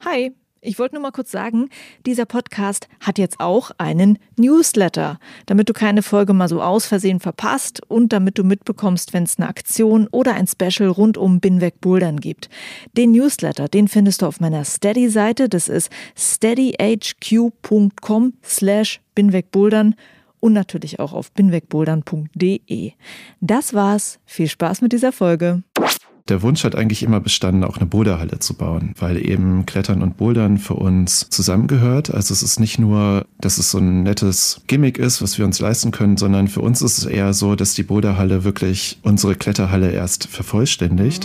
Hi, ich wollte nur mal kurz sagen, dieser Podcast hat jetzt auch einen Newsletter, damit du keine Folge mal so aus Versehen verpasst und damit du mitbekommst, wenn es eine Aktion oder ein Special rund um Binweg Bouldern gibt. Den Newsletter, den findest du auf meiner Steady-Seite, das ist steadyhq.com/binwegbouldern und natürlich auch auf binwegbouldern.de. Das war's, viel Spaß mit dieser Folge. Der Wunsch hat eigentlich immer bestanden, auch eine Boulderhalle zu bauen, weil eben Klettern und Bouldern für uns zusammengehört. Also es ist nicht nur, dass es so ein nettes Gimmick ist, was wir uns leisten können, sondern für uns ist es eher so, dass die Boulderhalle wirklich unsere Kletterhalle erst vervollständigt.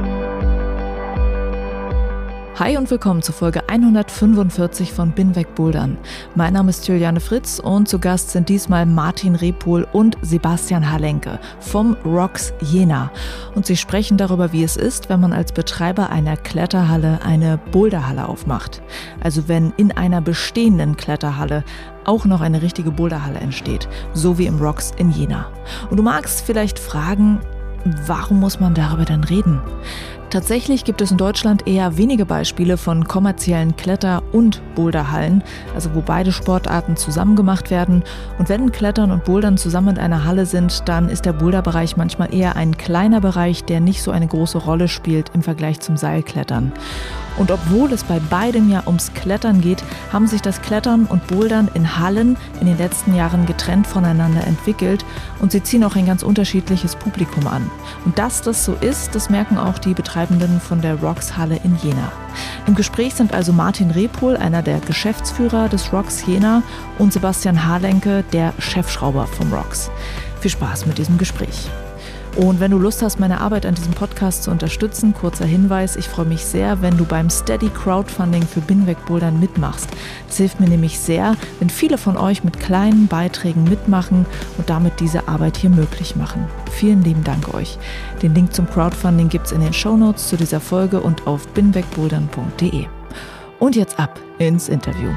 Hi und willkommen zu Folge 145 von Binweg Bouldern. Mein Name ist Juliane Fritz und zu Gast sind diesmal Martin Repol und Sebastian Halenke vom Rocks Jena. Und sie sprechen darüber, wie es ist, wenn man als Betreiber einer Kletterhalle eine Boulderhalle aufmacht. Also wenn in einer bestehenden Kletterhalle auch noch eine richtige Boulderhalle entsteht, so wie im Rocks in Jena. Und du magst vielleicht fragen, warum muss man darüber denn reden? Tatsächlich gibt es in Deutschland eher wenige Beispiele von kommerziellen Kletter- und Boulderhallen, also wo beide Sportarten zusammen gemacht werden. Und wenn Klettern und Bouldern zusammen in einer Halle sind, dann ist der Boulderbereich manchmal eher ein kleiner Bereich, der nicht so eine große Rolle spielt im Vergleich zum Seilklettern. Und obwohl es bei beidem ja ums Klettern geht, haben sich das Klettern und Bouldern in Hallen in den letzten Jahren getrennt voneinander entwickelt und sie ziehen auch ein ganz unterschiedliches Publikum an. Und dass das so ist, das merken auch die Betreibenden von der Rocks Halle in Jena. Im Gespräch sind also Martin Repol, einer der Geschäftsführer des Rocks Jena, und Sebastian Halenke, der Chefschrauber vom Rocks. Viel Spaß mit diesem Gespräch. Und wenn du Lust hast, meine Arbeit an diesem Podcast zu unterstützen, kurzer Hinweis, ich freue mich sehr, wenn du beim Steady Crowdfunding für Binweg Bouldern mitmachst. Das hilft mir nämlich sehr, wenn viele von euch mit kleinen Beiträgen mitmachen und damit diese Arbeit hier möglich machen. Vielen lieben Dank euch. Den Link zum Crowdfunding gibt's in den Shownotes zu dieser Folge und auf binwegbouldern.de. Und jetzt ab ins Interview.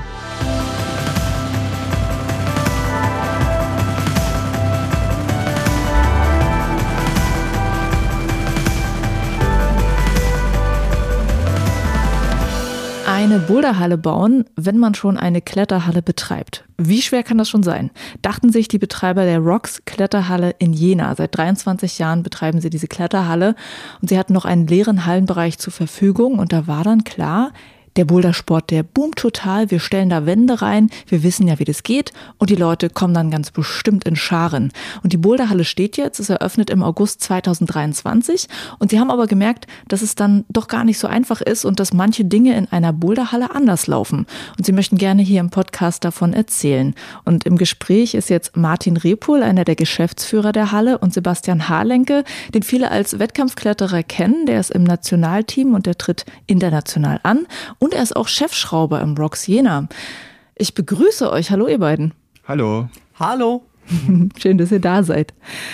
Eine Boulderhalle bauen, wenn man schon eine Kletterhalle betreibt. Wie schwer kann das schon sein? Dachten sich die Betreiber der Rocks Kletterhalle in Jena. Seit 23 Jahren betreiben sie diese Kletterhalle und sie hatten noch einen leeren Hallenbereich zur Verfügung und da war dann klar, der Bouldersport, der boomt total, wir stellen da Wände rein, wir wissen ja, wie das geht und die Leute kommen dann ganz bestimmt in Scharen. Und die Boulderhalle steht jetzt, ist eröffnet im August 2023 und sie haben aber gemerkt, dass es dann doch gar nicht so einfach ist und dass manche Dinge in einer Boulderhalle anders laufen. Und sie möchten gerne hier im Podcast davon erzählen. Und im Gespräch ist jetzt Martin Repol, einer der Geschäftsführer der Halle, und Sebastian Halenke, den viele als Wettkampfkletterer kennen, der ist im Nationalteam und der tritt international an. Und er ist auch Chefschrauber im Rocks Jena. Ich begrüße euch. Hallo ihr beiden. Hallo. Hallo. Schön, dass ihr da seid.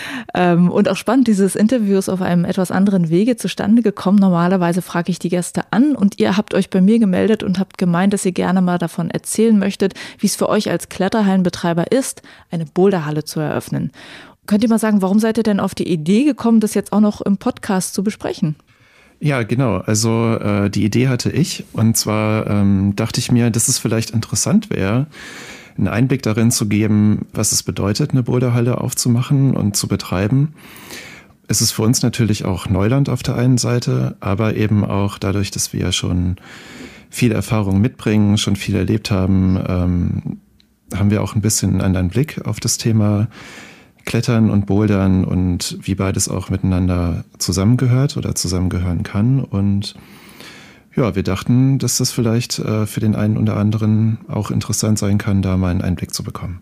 Und auch spannend, dieses Interview ist auf einem etwas anderen Wege zustande gekommen. Normalerweise frage ich die Gäste an und ihr habt euch bei mir gemeldet und habt gemeint, dass ihr gerne mal davon erzählen möchtet, wie es für euch als Kletterhallenbetreiber ist, eine Boulderhalle zu eröffnen. Könnt ihr mal sagen, warum seid ihr denn auf die Idee gekommen, das jetzt auch noch im Podcast zu besprechen? Ja, genau. Also die Idee hatte ich und zwar dachte ich mir, dass es vielleicht interessant wäre, einen Einblick darin zu geben, was es bedeutet, eine Boulderhalle aufzumachen und zu betreiben. Es ist für uns natürlich auch Neuland auf der einen Seite, aber eben auch dadurch, dass wir ja schon viel Erfahrung mitbringen, schon viel erlebt haben, haben wir auch ein bisschen einen anderen Blick auf das Thema Klettern und Bouldern und wie beides auch miteinander zusammengehört oder zusammengehören kann. Und ja, wir dachten, dass das vielleicht für den einen oder anderen auch interessant sein kann, da mal einen Einblick zu bekommen.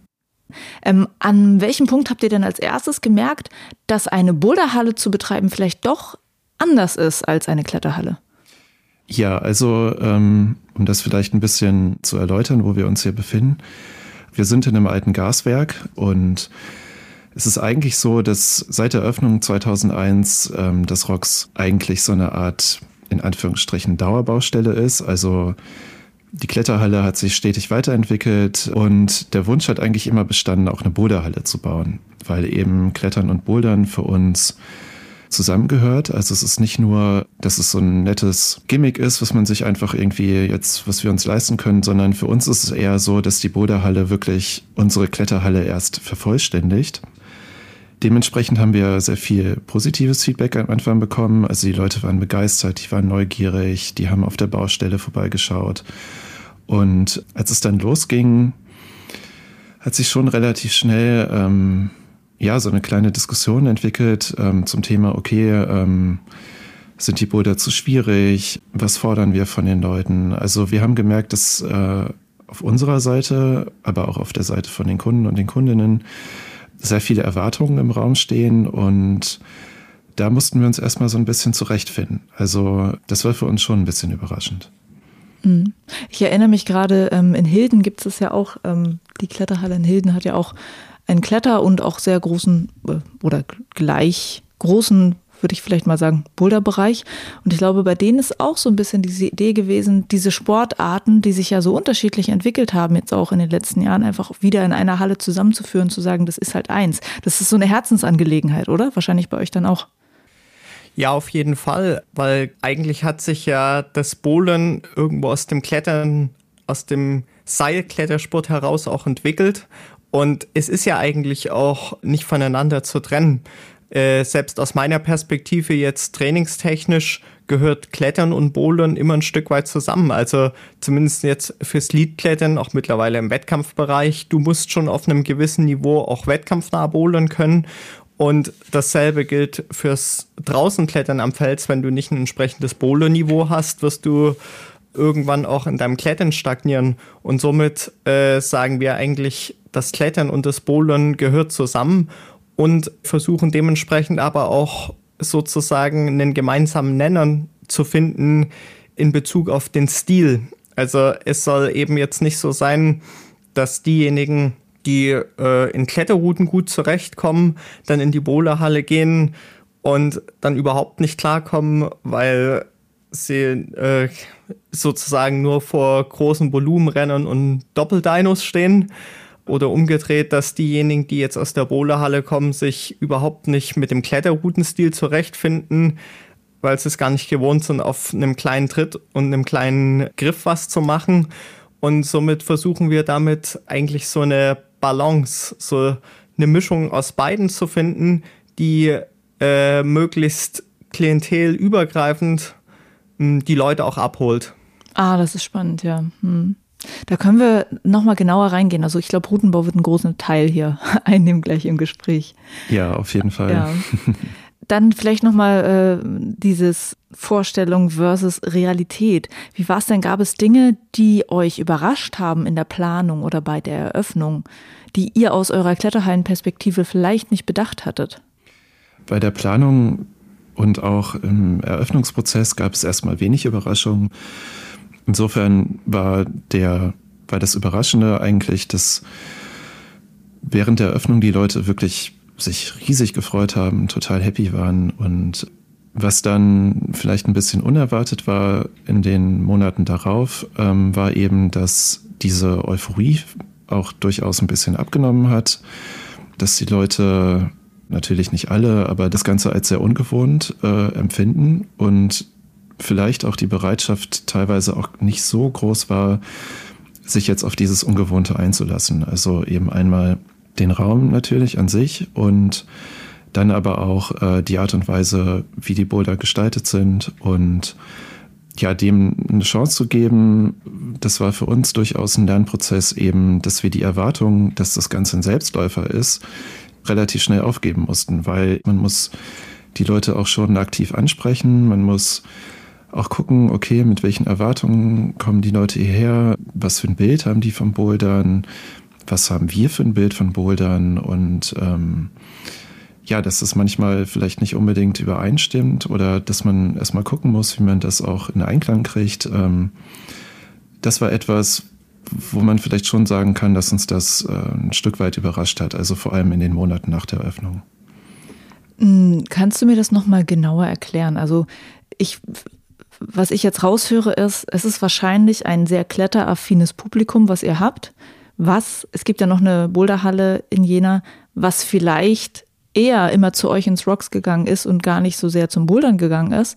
An welchem Punkt habt ihr denn als erstes gemerkt, dass eine Boulderhalle zu betreiben vielleicht doch anders ist als eine Kletterhalle? Ja, also um das vielleicht ein bisschen zu erläutern, wo wir uns hier befinden. Wir sind in einem alten Gaswerk und es ist eigentlich so, dass seit der Eröffnung 2001 das Rocks eigentlich so eine Art, in Anführungsstrichen, Dauerbaustelle ist. Also die Kletterhalle hat sich stetig weiterentwickelt und der Wunsch hat eigentlich immer bestanden, auch eine Boulderhalle zu bauen, weil eben Klettern und Bouldern für uns zusammengehört. Also es ist nicht nur, dass es so ein nettes Gimmick ist, was man sich einfach irgendwie jetzt, was wir uns leisten können, sondern für uns ist es eher so, dass die Boulderhalle wirklich unsere Kletterhalle erst vervollständigt. Dementsprechend haben wir sehr viel positives Feedback am Anfang bekommen. Also die Leute waren begeistert, die waren neugierig, die haben auf der Baustelle vorbeigeschaut. Und als es dann losging, hat sich schon relativ schnell so eine kleine Diskussion entwickelt zum Thema, sind die Boulder zu schwierig? Was fordern wir von den Leuten? Also wir haben gemerkt, dass auf unserer Seite, aber auch auf der Seite von den Kunden und den Kundinnen sehr viele Erwartungen im Raum stehen und da mussten wir uns erstmal so ein bisschen zurechtfinden. Also das war für uns schon ein bisschen überraschend. Ich erinnere mich gerade, in Hilden gibt es ja auch, die Kletterhalle in Hilden hat ja auch einen Kletter- und auch sehr großen oder gleich großen, würde ich vielleicht mal sagen, Boulderbereich. Und ich glaube, bei denen ist auch so ein bisschen diese Idee gewesen, diese Sportarten, die sich ja so unterschiedlich entwickelt haben, jetzt auch in den letzten Jahren, einfach wieder in einer Halle zusammenzuführen, zu sagen, das ist halt eins. Das ist so eine Herzensangelegenheit, oder? Wahrscheinlich bei euch dann auch. Ja, auf jeden Fall, weil eigentlich hat sich ja das Bouldern irgendwo aus dem Klettern, aus dem Seilklettersport heraus auch entwickelt. Und es ist ja eigentlich auch nicht voneinander zu trennen. Selbst aus meiner Perspektive jetzt trainingstechnisch gehört Klettern und Bouldern immer ein Stück weit zusammen. Also zumindest jetzt fürs Leadklettern, auch mittlerweile im Wettkampfbereich. Du musst schon auf einem gewissen Niveau auch wettkampfnah bouldern können. Und dasselbe gilt fürs Draußenklettern am Fels. Wenn du nicht ein entsprechendes Boulderniveau hast, wirst du irgendwann auch in deinem Klettern stagnieren. Und somit sagen wir eigentlich, das Klettern und das Bouldern gehört zusammen und versuchen dementsprechend aber auch sozusagen einen gemeinsamen Nenner zu finden in Bezug auf den Stil. Also es soll eben jetzt nicht so sein, dass diejenigen, die in Kletterrouten gut zurechtkommen, dann in die Boulderhalle gehen und dann überhaupt nicht klarkommen, weil sie sozusagen nur vor großen Volumenrennern und Doppeldynos stehen. Oder umgedreht, dass diejenigen, die jetzt aus der Boulderhalle kommen, sich überhaupt nicht mit dem Kletterroutenstil zurechtfinden, weil sie es gar nicht gewohnt sind, auf einem kleinen Tritt und einem kleinen Griff was zu machen. Und somit versuchen wir damit eigentlich so eine Balance, so eine Mischung aus beiden zu finden, die möglichst klientelübergreifend die Leute auch abholt. Ah, das ist spannend, ja. Da können wir nochmal genauer reingehen. Also ich glaube, Routenbau wird einen großen Teil hier einnehmen gleich im Gespräch. Ja, auf jeden Fall. Ja. Dann vielleicht nochmal dieses Vorstellung versus Realität. Wie war es denn? Gab es Dinge, die euch überrascht haben in der Planung oder bei der Eröffnung, die ihr aus eurer Kletterhallenperspektive vielleicht nicht bedacht hattet? Bei der Planung und auch im Eröffnungsprozess gab es erstmal wenig Überraschungen. Insofern war das Überraschende eigentlich, dass während der Eröffnung die Leute wirklich sich riesig gefreut haben, total happy waren. Und was dann vielleicht ein bisschen unerwartet war in den Monaten darauf, war eben, dass diese Euphorie auch durchaus ein bisschen abgenommen hat, dass die Leute, natürlich nicht alle, aber das Ganze als sehr ungewohnt empfinden und vielleicht auch die Bereitschaft teilweise auch nicht so groß war, sich jetzt auf dieses Ungewohnte einzulassen. Also eben einmal den Raum natürlich an sich und dann aber auch die Art und Weise, wie die Boulder gestaltet sind und ja, dem eine Chance zu geben. Das war für uns durchaus ein Lernprozess eben, dass wir die Erwartung, dass das Ganze ein Selbstläufer ist, relativ schnell aufgeben mussten, weil man muss die Leute auch schon aktiv ansprechen, man muss auch gucken, okay, mit welchen Erwartungen kommen die Leute hierher, was für ein Bild haben die vom Bouldern, was haben wir für ein Bild von Bouldern und dass das manchmal vielleicht nicht unbedingt übereinstimmt oder dass man erstmal gucken muss, wie man das auch in Einklang kriegt. Das war etwas, wo man vielleicht schon sagen kann, dass uns das ein Stück weit überrascht hat, also vor allem in den Monaten nach der Eröffnung. Kannst du mir das nochmal genauer erklären? Also was ich jetzt raushöre, ist, es ist wahrscheinlich ein sehr kletteraffines Publikum, was ihr habt. Es gibt ja noch eine Boulderhalle in Jena, was vielleicht eher immer zu euch ins Rocks gegangen ist und gar nicht so sehr zum Bouldern gegangen ist.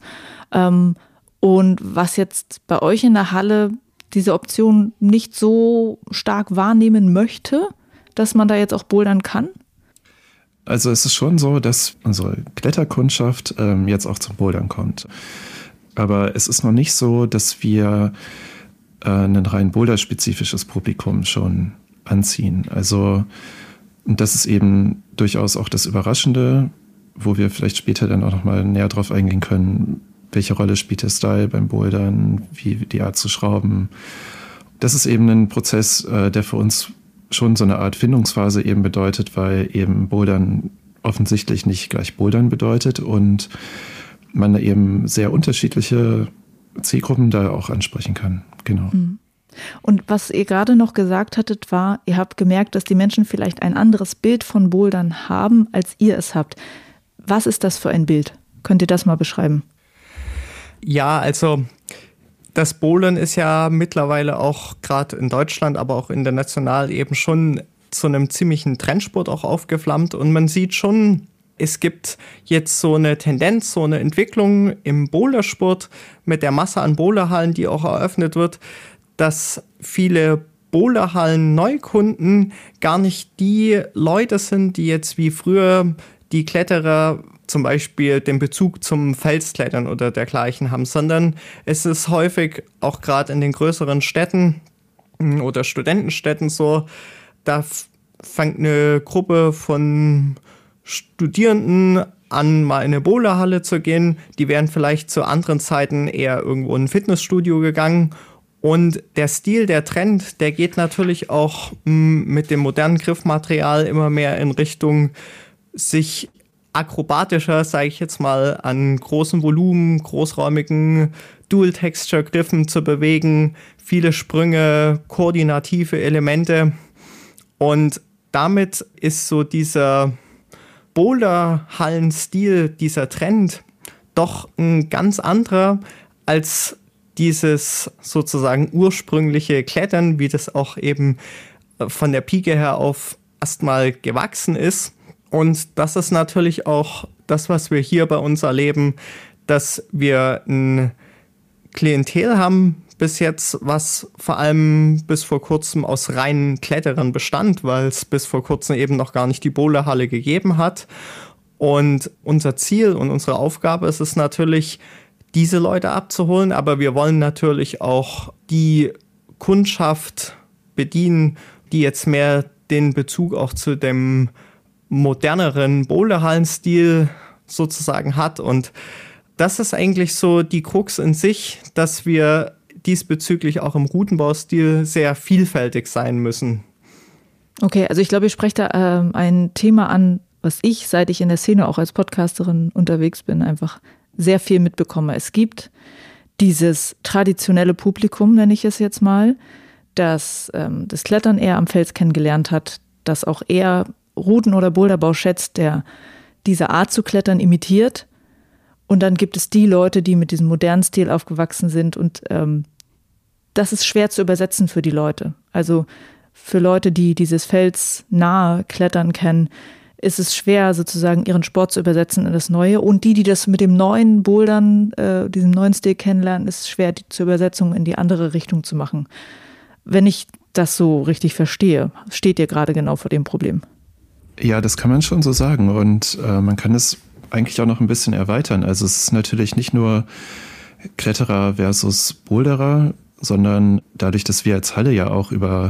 Und was jetzt bei euch in der Halle diese Option nicht so stark wahrnehmen möchte, dass man da jetzt auch bouldern kann? Also es ist schon so, dass unsere Kletterkundschaft jetzt auch zum Bouldern kommt. Aber es ist noch nicht so, dass wir ein rein boulderspezifisches Publikum schon anziehen. Also das ist eben durchaus auch das Überraschende, wo wir vielleicht später dann auch nochmal näher drauf eingehen können, welche Rolle spielt der Style beim Bouldern, wie die Art zu schrauben. Das ist eben ein Prozess, der für uns schon so eine Art Findungsphase eben bedeutet, weil eben Bouldern offensichtlich nicht gleich Bouldern bedeutet und man da eben sehr unterschiedliche Zielgruppen da auch ansprechen kann. Genau. Und was ihr gerade noch gesagt hattet, war, ihr habt gemerkt, dass die Menschen vielleicht ein anderes Bild von Bouldern haben, als ihr es habt. Was ist das für ein Bild? Könnt ihr das mal beschreiben? Ja, also das Bouldern ist ja mittlerweile auch gerade in Deutschland, aber auch international eben schon zu einem ziemlichen Trendsport auch aufgeflammt. Und man sieht schon, es gibt jetzt so eine Tendenz, so eine Entwicklung im Bouldersport mit der Masse an Boulderhallen, die auch eröffnet wird, dass viele Boulderhallen-Neukunden gar nicht die Leute sind, die jetzt wie früher die Kletterer zum Beispiel den Bezug zum Felsklettern oder dergleichen haben, sondern es ist häufig auch gerade in den größeren Städten oder Studentenstädten so, da fängt eine Gruppe von Studierenden an, mal in eine Boulderhalle zu gehen. Die wären vielleicht zu anderen Zeiten eher irgendwo in ein Fitnessstudio gegangen. Und der Stil, der Trend, der geht natürlich auch mit dem modernen Griffmaterial immer mehr in Richtung sich akrobatischer, sage ich jetzt mal, an großem Volumen, großräumigen Dual-Texture-Griffen zu bewegen, viele Sprünge, koordinative Elemente. Und damit ist so dieser Boulderhallen-Stil, dieser Trend, doch ein ganz anderer als dieses sozusagen ursprüngliche Klettern, wie das auch eben von der Pike her auf erstmal gewachsen ist. Und das ist natürlich auch das, was wir hier bei uns erleben, dass wir ein Klientel haben bis jetzt, was vor allem bis vor kurzem aus reinen Kletterern bestand, weil es bis vor kurzem eben noch gar nicht die Boulderhalle gegeben hat. Und unser Ziel und unsere Aufgabe ist es natürlich, diese Leute abzuholen, aber wir wollen natürlich auch die Kundschaft bedienen, die jetzt mehr den Bezug auch zu dem moderneren Boulderhallenstil sozusagen hat. Und das ist eigentlich so die Krux in sich, dass wir diesbezüglich auch im Routenbaustil sehr vielfältig sein müssen. Okay, also ich glaube, ihr sprecht da ein Thema an, was ich, seit ich in der Szene auch als Podcasterin unterwegs bin, einfach sehr viel mitbekomme. Es gibt dieses traditionelle Publikum, nenne ich es jetzt mal, das das Klettern eher am Fels kennengelernt hat, das auch eher Routen- oder Boulderbau schätzt, der diese Art zu klettern imitiert. Und dann gibt es die Leute, die mit diesem modernen Stil aufgewachsen sind. Und das ist schwer zu übersetzen für die Leute. Also für Leute, die dieses felsnahe Klettern kennen, ist es schwer, sozusagen ihren Sport zu übersetzen in das Neue. Und die das mit dem neuen Bouldern, diesem neuen Stil kennenlernen, ist es schwer, die zur Übersetzung in die andere Richtung zu machen. Wenn ich das so richtig verstehe, steht ihr gerade genau vor dem Problem. Ja, das kann man schon so sagen. Und man kann es eigentlich auch noch ein bisschen erweitern. Also es ist natürlich nicht nur Kletterer versus Boulderer, sondern dadurch, dass wir als Halle ja auch über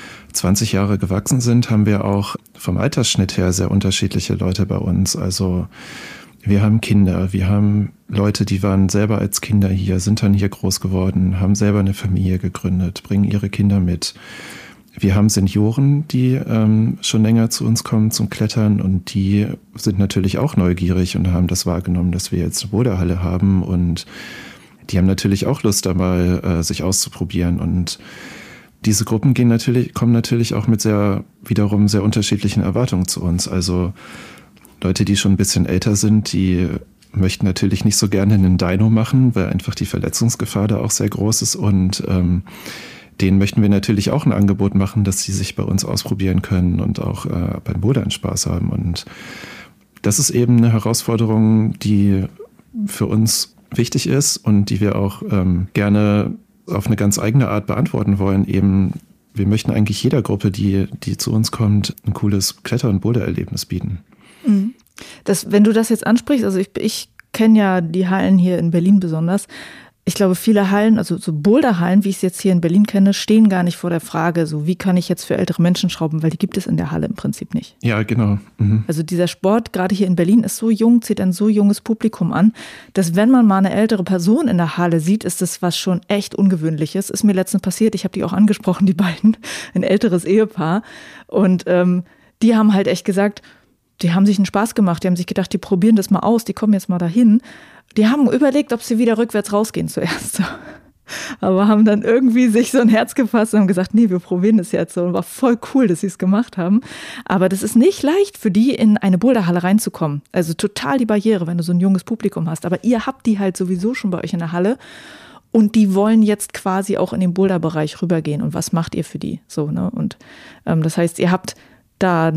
20 Jahre gewachsen sind, haben wir auch vom Altersschnitt her sehr unterschiedliche Leute bei uns. Also wir haben Kinder, wir haben Leute, die waren selber als Kinder hier, sind dann hier groß geworden, haben selber eine Familie gegründet, bringen ihre Kinder mit. Wir haben Senioren, die schon länger zu uns kommen zum Klettern und die sind natürlich auch neugierig und haben das wahrgenommen, dass wir jetzt eine Boulderhalle haben und die haben natürlich auch Lust, da mal sich auszuprobieren. Und diese Gruppen kommen natürlich auch mit wiederum sehr unterschiedlichen Erwartungen zu uns. Also Leute, die schon ein bisschen älter sind, die möchten natürlich nicht so gerne einen Dyno machen, weil einfach die Verletzungsgefahr da auch sehr groß ist und denen möchten wir natürlich auch ein Angebot machen, dass sie sich bei uns ausprobieren können und auch beim Bouldern Spaß haben. Und das ist eben eine Herausforderung, die für uns wichtig ist und die wir auch gerne auf eine ganz eigene Art beantworten wollen. Eben, wir möchten eigentlich jeder Gruppe, die zu uns kommt, ein cooles Kletter- und Boulder-Erlebnis bieten. Wenn du das jetzt ansprichst, also ich kenne ja die Hallen hier in Berlin besonders. Ich glaube, viele Hallen, also so Boulderhallen, wie ich es jetzt hier in Berlin kenne, stehen gar nicht vor der Frage, so wie kann ich jetzt für ältere Menschen schrauben, weil die gibt es in der Halle im Prinzip nicht. Ja, genau. Mhm. Also dieser Sport, gerade hier in Berlin, ist so jung, zieht ein so junges Publikum an, dass wenn man mal eine ältere Person in der Halle sieht, ist das was schon echt Ungewöhnliches. Ist mir letztens passiert, ich habe die auch angesprochen, die beiden, ein älteres Ehepaar. Und die haben halt echt gesagt, die haben sich einen Spaß gemacht, die haben sich gedacht, die probieren das mal aus, die kommen jetzt mal dahin. Die haben überlegt, ob sie wieder rückwärts rausgehen zuerst. Aber haben dann irgendwie sich so ein Herz gefasst und haben gesagt, nee, wir probieren das jetzt so. Und war voll cool, dass sie es gemacht haben. Aber das ist nicht leicht für die, in eine Boulderhalle reinzukommen. Also total die Barriere, wenn du so ein junges Publikum hast. Aber ihr habt die halt sowieso schon bei euch in der Halle. Und die wollen jetzt quasi auch in den Boulderbereich rübergehen. Und was macht ihr für die? So, ne? Und das heißt, ihr habt da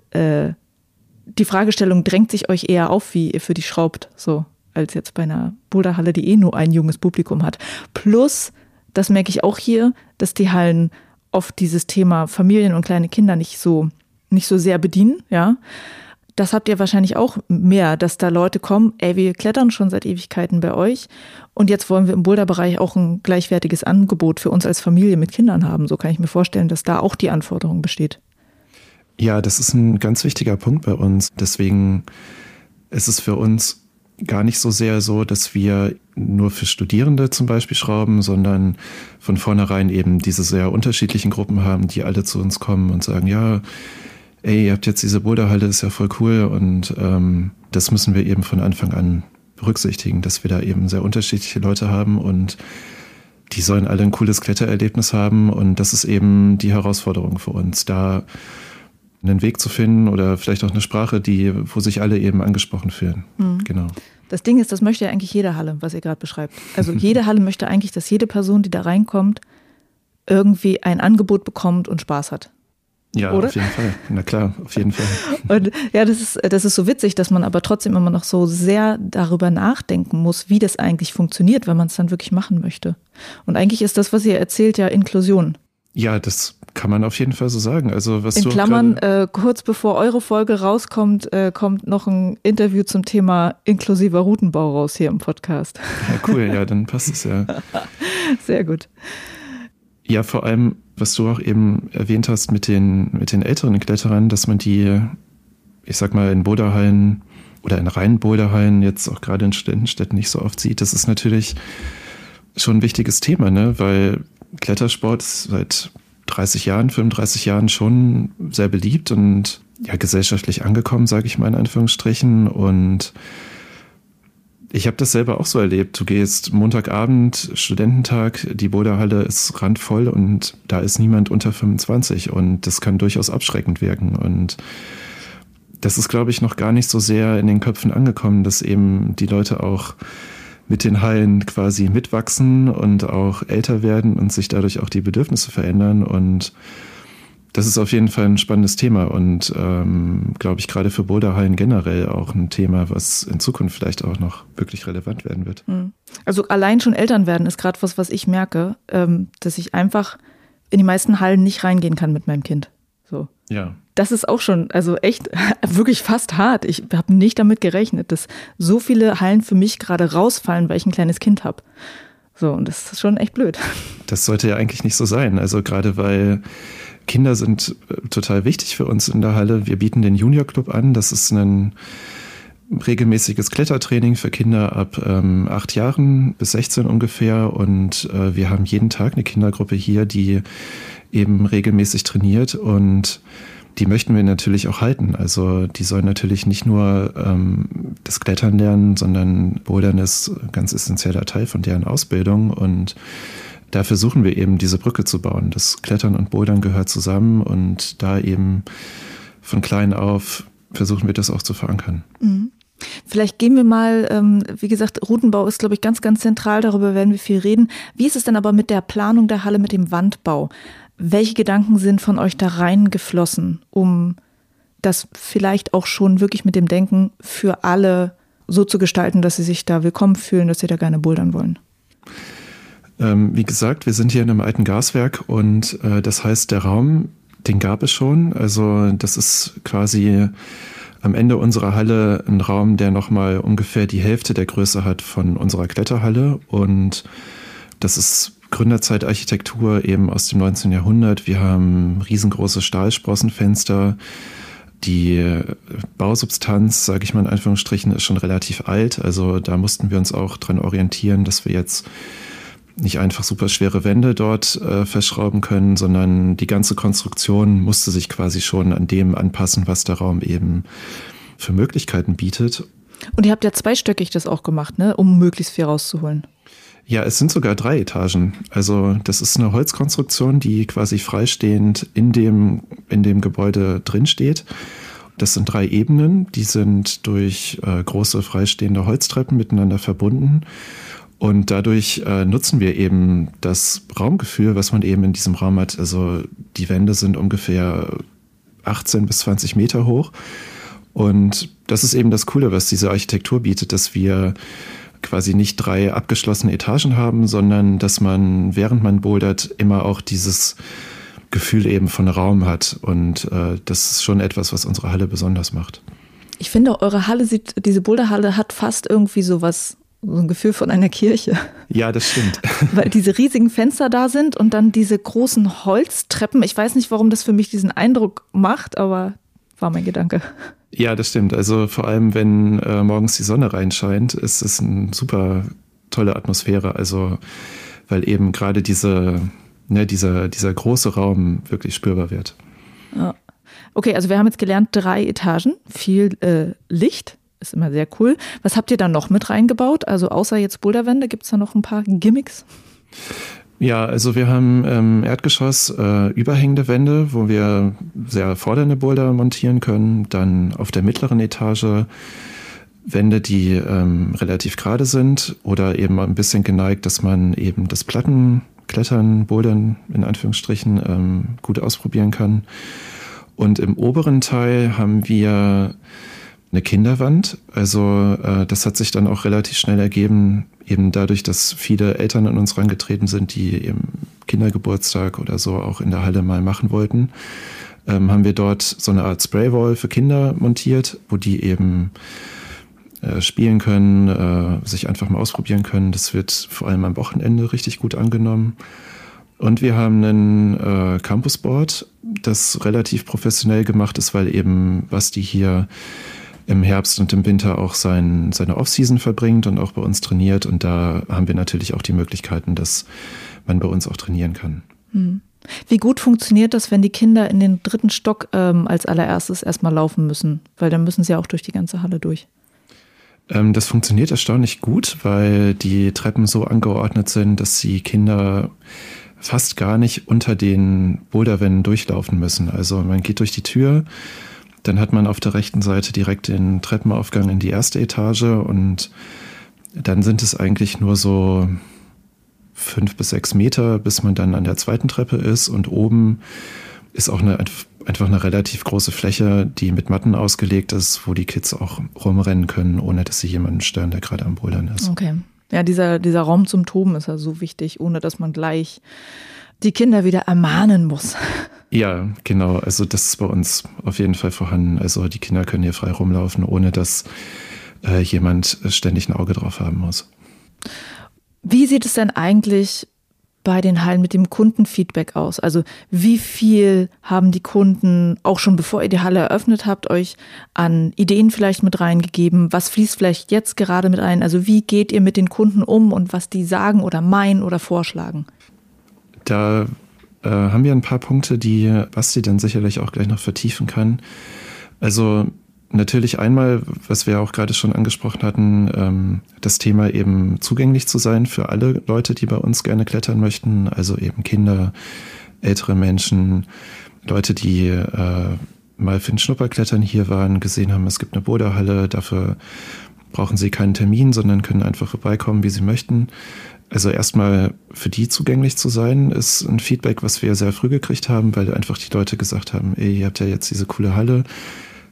die Fragestellung drängt sich euch eher auf, wie ihr für die schraubt, so, als jetzt bei einer Boulderhalle, die nur ein junges Publikum hat. Plus, das merke ich auch hier, dass die Hallen oft dieses Thema Familien und kleine Kinder nicht so sehr bedienen, ja. Das habt ihr wahrscheinlich auch mehr, dass da Leute kommen, wir klettern schon seit Ewigkeiten bei euch und jetzt wollen wir im Boulderbereich auch ein gleichwertiges Angebot für uns als Familie mit Kindern haben. So kann ich mir vorstellen, dass da auch die Anforderung besteht. Ja, das ist ein ganz wichtiger Punkt bei uns. Deswegen ist es für uns gar nicht so sehr so, dass wir nur für Studierende zum Beispiel schrauben, sondern von vornherein eben diese sehr unterschiedlichen Gruppen haben, die alle zu uns kommen und sagen, ja, ihr habt jetzt diese Boulderhalle, ist ja voll cool. Und das müssen wir eben von Anfang an berücksichtigen, dass wir da eben sehr unterschiedliche Leute haben und die sollen alle ein cooles Klettererlebnis haben. Und das ist eben die Herausforderung für uns, da einen Weg zu finden oder vielleicht auch eine Sprache, wo sich alle eben angesprochen fühlen. Mhm. Genau. Das Ding ist, das möchte ja eigentlich jede Halle, was ihr gerade beschreibt. Also jede Halle möchte eigentlich, dass jede Person, die da reinkommt, irgendwie ein Angebot bekommt und Spaß hat. Ja, oder? Auf jeden Fall. Na klar, auf jeden Fall. Und ja, das ist so witzig, dass man aber trotzdem immer noch so sehr darüber nachdenken muss, wie das eigentlich funktioniert, wenn man es dann wirklich machen möchte. Und eigentlich ist das, was ihr erzählt, ja Inklusion. Ja, das kann man auf jeden Fall so sagen. Also was in Klammern, kurz bevor eure Folge rauskommt, kommt noch ein Interview zum Thema inklusiver Routenbau raus hier im Podcast. Ja, cool, ja, dann passt es ja. Sehr gut. Ja, vor allem, was du auch eben erwähnt hast mit den älteren Kletterern, dass man die, ich sag mal, in Boulderhallen oder in reinen Boulderhallen jetzt auch gerade in Studentenstädten nicht so oft sieht, das ist natürlich schon ein wichtiges Thema, ne? Weil Klettersport ist seit 35 Jahren schon sehr beliebt und ja gesellschaftlich angekommen, sage ich mal in Anführungsstrichen. Und ich habe das selber auch so erlebt. Du gehst Montagabend, Studententag, die Boulderhalle ist randvoll und da ist niemand unter 25 und das kann durchaus abschreckend wirken. Und das ist, glaube ich, noch gar nicht so sehr in den Köpfen angekommen, dass eben die Leute auch mit den Hallen quasi mitwachsen und auch älter werden und sich dadurch auch die Bedürfnisse verändern. Und das ist auf jeden Fall ein spannendes Thema und glaube ich gerade für Boulderhallen generell auch ein Thema, was in Zukunft vielleicht auch noch wirklich relevant werden wird. Also allein schon Eltern werden ist gerade was ich merke, dass ich einfach in die meisten Hallen nicht reingehen kann mit meinem Kind. So. Ja. Das ist auch schon, also echt wirklich fast hart. Ich habe nicht damit gerechnet, dass so viele Hallen für mich gerade rausfallen, weil ich ein kleines Kind habe. So, und das ist schon echt blöd. Das sollte ja eigentlich nicht so sein. Also gerade weil Kinder sind total wichtig für uns in der Halle. Wir bieten den Junior Club an. Das ist ein regelmäßiges Klettertraining für Kinder ab 8 Jahren bis 16 ungefähr. Und wir haben jeden Tag eine Kindergruppe hier, die eben regelmäßig trainiert und die möchten wir natürlich auch halten. Also die sollen natürlich nicht nur das Klettern lernen, sondern Bouldern ist ein ganz essentieller Teil von deren Ausbildung und da versuchen wir eben diese Brücke zu bauen. Das Klettern und Bouldern gehört zusammen und da eben von klein auf versuchen wir das auch zu verankern. Mhm. Vielleicht gehen wir mal, wie gesagt, Routenbau ist, glaube ich, ganz, ganz zentral, darüber werden wir viel reden. Wie ist es denn aber mit der Planung der Halle, mit dem Wandbau? Welche Gedanken sind von euch da reingeflossen, um das vielleicht auch schon wirklich mit dem Denken für alle so zu gestalten, dass sie sich da willkommen fühlen, dass sie da gerne bouldern wollen? Wie gesagt, wir sind hier in einem alten Gaswerk und das heißt, der Raum, den gab es schon. Also das ist quasi am Ende unserer Halle ein Raum, der nochmal ungefähr die Hälfte der Größe hat von unserer Kletterhalle. Und das ist Gründerzeitarchitektur eben aus dem 19. Jahrhundert. Wir haben riesengroße Stahlsprossenfenster. Die Bausubstanz, sage ich mal in Anführungsstrichen, ist schon relativ alt. Also da mussten wir uns auch dran orientieren, dass wir jetzt nicht einfach super schwere Wände dort verschrauben können, sondern die ganze Konstruktion musste sich quasi schon an dem anpassen, was der Raum eben für Möglichkeiten bietet. Und ihr habt ja zweistöckig das auch gemacht, ne, um möglichst viel rauszuholen. Ja, es sind sogar 3 Etagen. Also das ist eine Holzkonstruktion, die quasi freistehend in dem Gebäude drin steht. Das sind 3 Ebenen, die sind durch große freistehende Holztreppen miteinander verbunden. Und dadurch nutzen wir eben das Raumgefühl, was man eben in diesem Raum hat. Also die Wände sind ungefähr 18 bis 20 Meter hoch. Und das ist eben das Coole, was diese Architektur bietet, dass wir quasi nicht 3 abgeschlossene Etagen haben, sondern dass man, während man bouldert, immer auch dieses Gefühl eben von Raum hat. Und das ist schon etwas, was unsere Halle besonders macht. Ich finde, eure Halle diese Boulderhalle hat fast irgendwie so ein Gefühl von einer Kirche. Ja, das stimmt. Weil diese riesigen Fenster da sind und dann diese großen Holztreppen. Ich weiß nicht, warum das für mich diesen Eindruck macht, aber war mein Gedanke. Ja, das stimmt. Also vor allem, wenn morgens die Sonne reinscheint, ist es eine super tolle Atmosphäre. Also weil eben gerade dieser große Raum wirklich spürbar wird. Ja. Okay, also wir haben jetzt gelernt, 3 Etagen, viel Licht. Ist immer sehr cool. Was habt ihr da noch mit reingebaut? Also außer jetzt Boulderwände, gibt es da noch ein paar Gimmicks? Ja, also wir haben im Erdgeschoss überhängende Wände, wo wir sehr fordernde Boulder montieren können. Dann auf der mittleren Etage Wände, die relativ gerade sind oder eben ein bisschen geneigt, dass man eben das Plattenklettern, Bouldern in Anführungsstrichen gut ausprobieren kann. Und im oberen Teil haben wir eine Kinderwand. Also das hat sich dann auch relativ schnell ergeben, eben dadurch, dass viele Eltern an uns herangetreten sind, die eben Kindergeburtstag oder so auch in der Halle mal machen wollten, haben wir dort so eine Art Spraywall für Kinder montiert, wo die eben spielen können, sich einfach mal ausprobieren können. Das wird vor allem am Wochenende richtig gut angenommen. Und wir haben ein Campusboard, das relativ professionell gemacht ist, weil eben Basti hier im Herbst und im Winter auch seine Off-Season verbringt und auch bei uns trainiert. Und da haben wir natürlich auch die Möglichkeiten, dass man bei uns auch trainieren kann. Wie gut funktioniert das, wenn die Kinder in den 3. Stock als allererstes erstmal laufen müssen? Weil dann müssen sie ja auch durch die ganze Halle durch. Das funktioniert erstaunlich gut, weil die Treppen so angeordnet sind, dass die Kinder fast gar nicht unter den Boulderwänden durchlaufen müssen. Also man geht durch die Tür, dann hat man auf der rechten Seite direkt den Treppenaufgang in die 1. Etage und dann sind es eigentlich nur so 5 bis 6 Meter, bis man dann an der 2. Treppe ist und oben ist auch einfach eine relativ große Fläche, die mit Matten ausgelegt ist, wo die Kids auch rumrennen können, ohne dass sie jemanden stören, der gerade am Bouldern ist. Okay. Ja, dieser Raum zum Toben ist ja so wichtig, ohne dass man gleich die Kinder wieder ermahnen muss. Ja, genau. Also das ist bei uns auf jeden Fall vorhanden. Also die Kinder können hier frei rumlaufen, ohne dass jemand ständig ein Auge drauf haben muss. Wie sieht es denn eigentlich bei den Hallen mit dem Kundenfeedback aus? Also wie viel haben die Kunden, auch schon bevor ihr die Halle eröffnet habt, euch an Ideen vielleicht mit reingegeben? Was fließt vielleicht jetzt gerade mit ein? Also wie geht ihr mit den Kunden um und was die sagen oder meinen oder vorschlagen? Da haben wir ein paar Punkte, die Basti dann sicherlich auch gleich noch vertiefen kann. Also natürlich einmal, was wir auch gerade schon angesprochen hatten, das Thema eben zugänglich zu sein für alle Leute, die bei uns gerne klettern möchten. Also eben Kinder, ältere Menschen, Leute, die mal für ein Schnupperklettern hier waren, gesehen haben, es gibt eine Boulderhalle, dafür brauchen sie keinen Termin, sondern können einfach vorbeikommen, wie sie möchten. Also erstmal für die zugänglich zu sein, ist ein Feedback, was wir sehr früh gekriegt haben, weil einfach die Leute gesagt haben, ey, ihr habt ja jetzt diese coole Halle,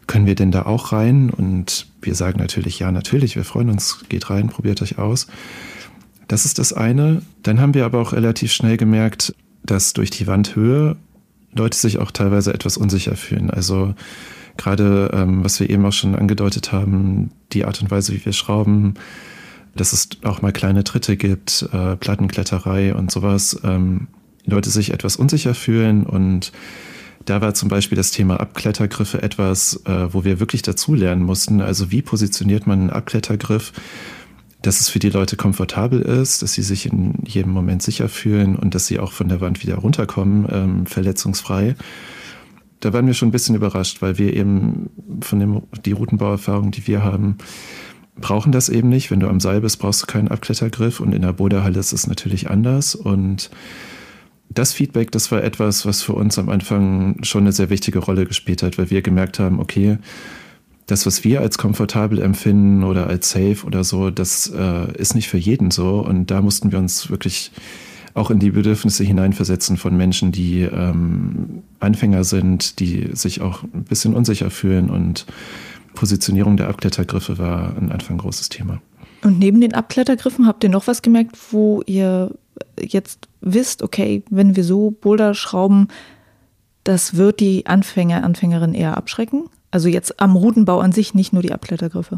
können wir denn da auch rein? Und wir sagen natürlich, ja, natürlich, wir freuen uns, geht rein, probiert euch aus. Das ist das eine. Dann haben wir aber auch relativ schnell gemerkt, dass durch die Wandhöhe Leute sich auch teilweise etwas unsicher fühlen. Also gerade, was wir eben auch schon angedeutet haben, die Art und Weise, wie wir schrauben, dass es auch mal kleine Tritte gibt, Plattenkletterei und sowas, Leute sich etwas unsicher fühlen. Und da war zum Beispiel das Thema Abklettergriffe etwas, wo wir wirklich dazulernen mussten. Also wie positioniert man einen Abklettergriff, dass es für die Leute komfortabel ist, dass sie sich in jedem Moment sicher fühlen und dass sie auch von der Wand wieder runterkommen, verletzungsfrei. Da waren wir schon ein bisschen überrascht, weil wir eben die Routenbauerfahrung, die wir haben, brauchen das eben nicht. Wenn du am Seil bist, brauchst du keinen Abklettergriff und in der Boulderhalle ist es natürlich anders. Und das Feedback, das war etwas, was für uns am Anfang schon eine sehr wichtige Rolle gespielt hat, weil wir gemerkt haben, okay, das, was wir als komfortabel empfinden oder als safe oder so, das ist nicht für jeden so. Und da mussten wir uns wirklich auch in die Bedürfnisse hineinversetzen von Menschen, die Anfänger sind, die sich auch ein bisschen unsicher fühlen. Und Positionierung der Abklettergriffe war am Anfang ein großes Thema. Und neben den Abklettergriffen habt ihr noch was gemerkt, wo ihr jetzt wisst, okay, wenn wir so Boulder schrauben, das wird die Anfänger, eher abschrecken? Also jetzt am Routenbau an sich, nicht nur die Abklettergriffe.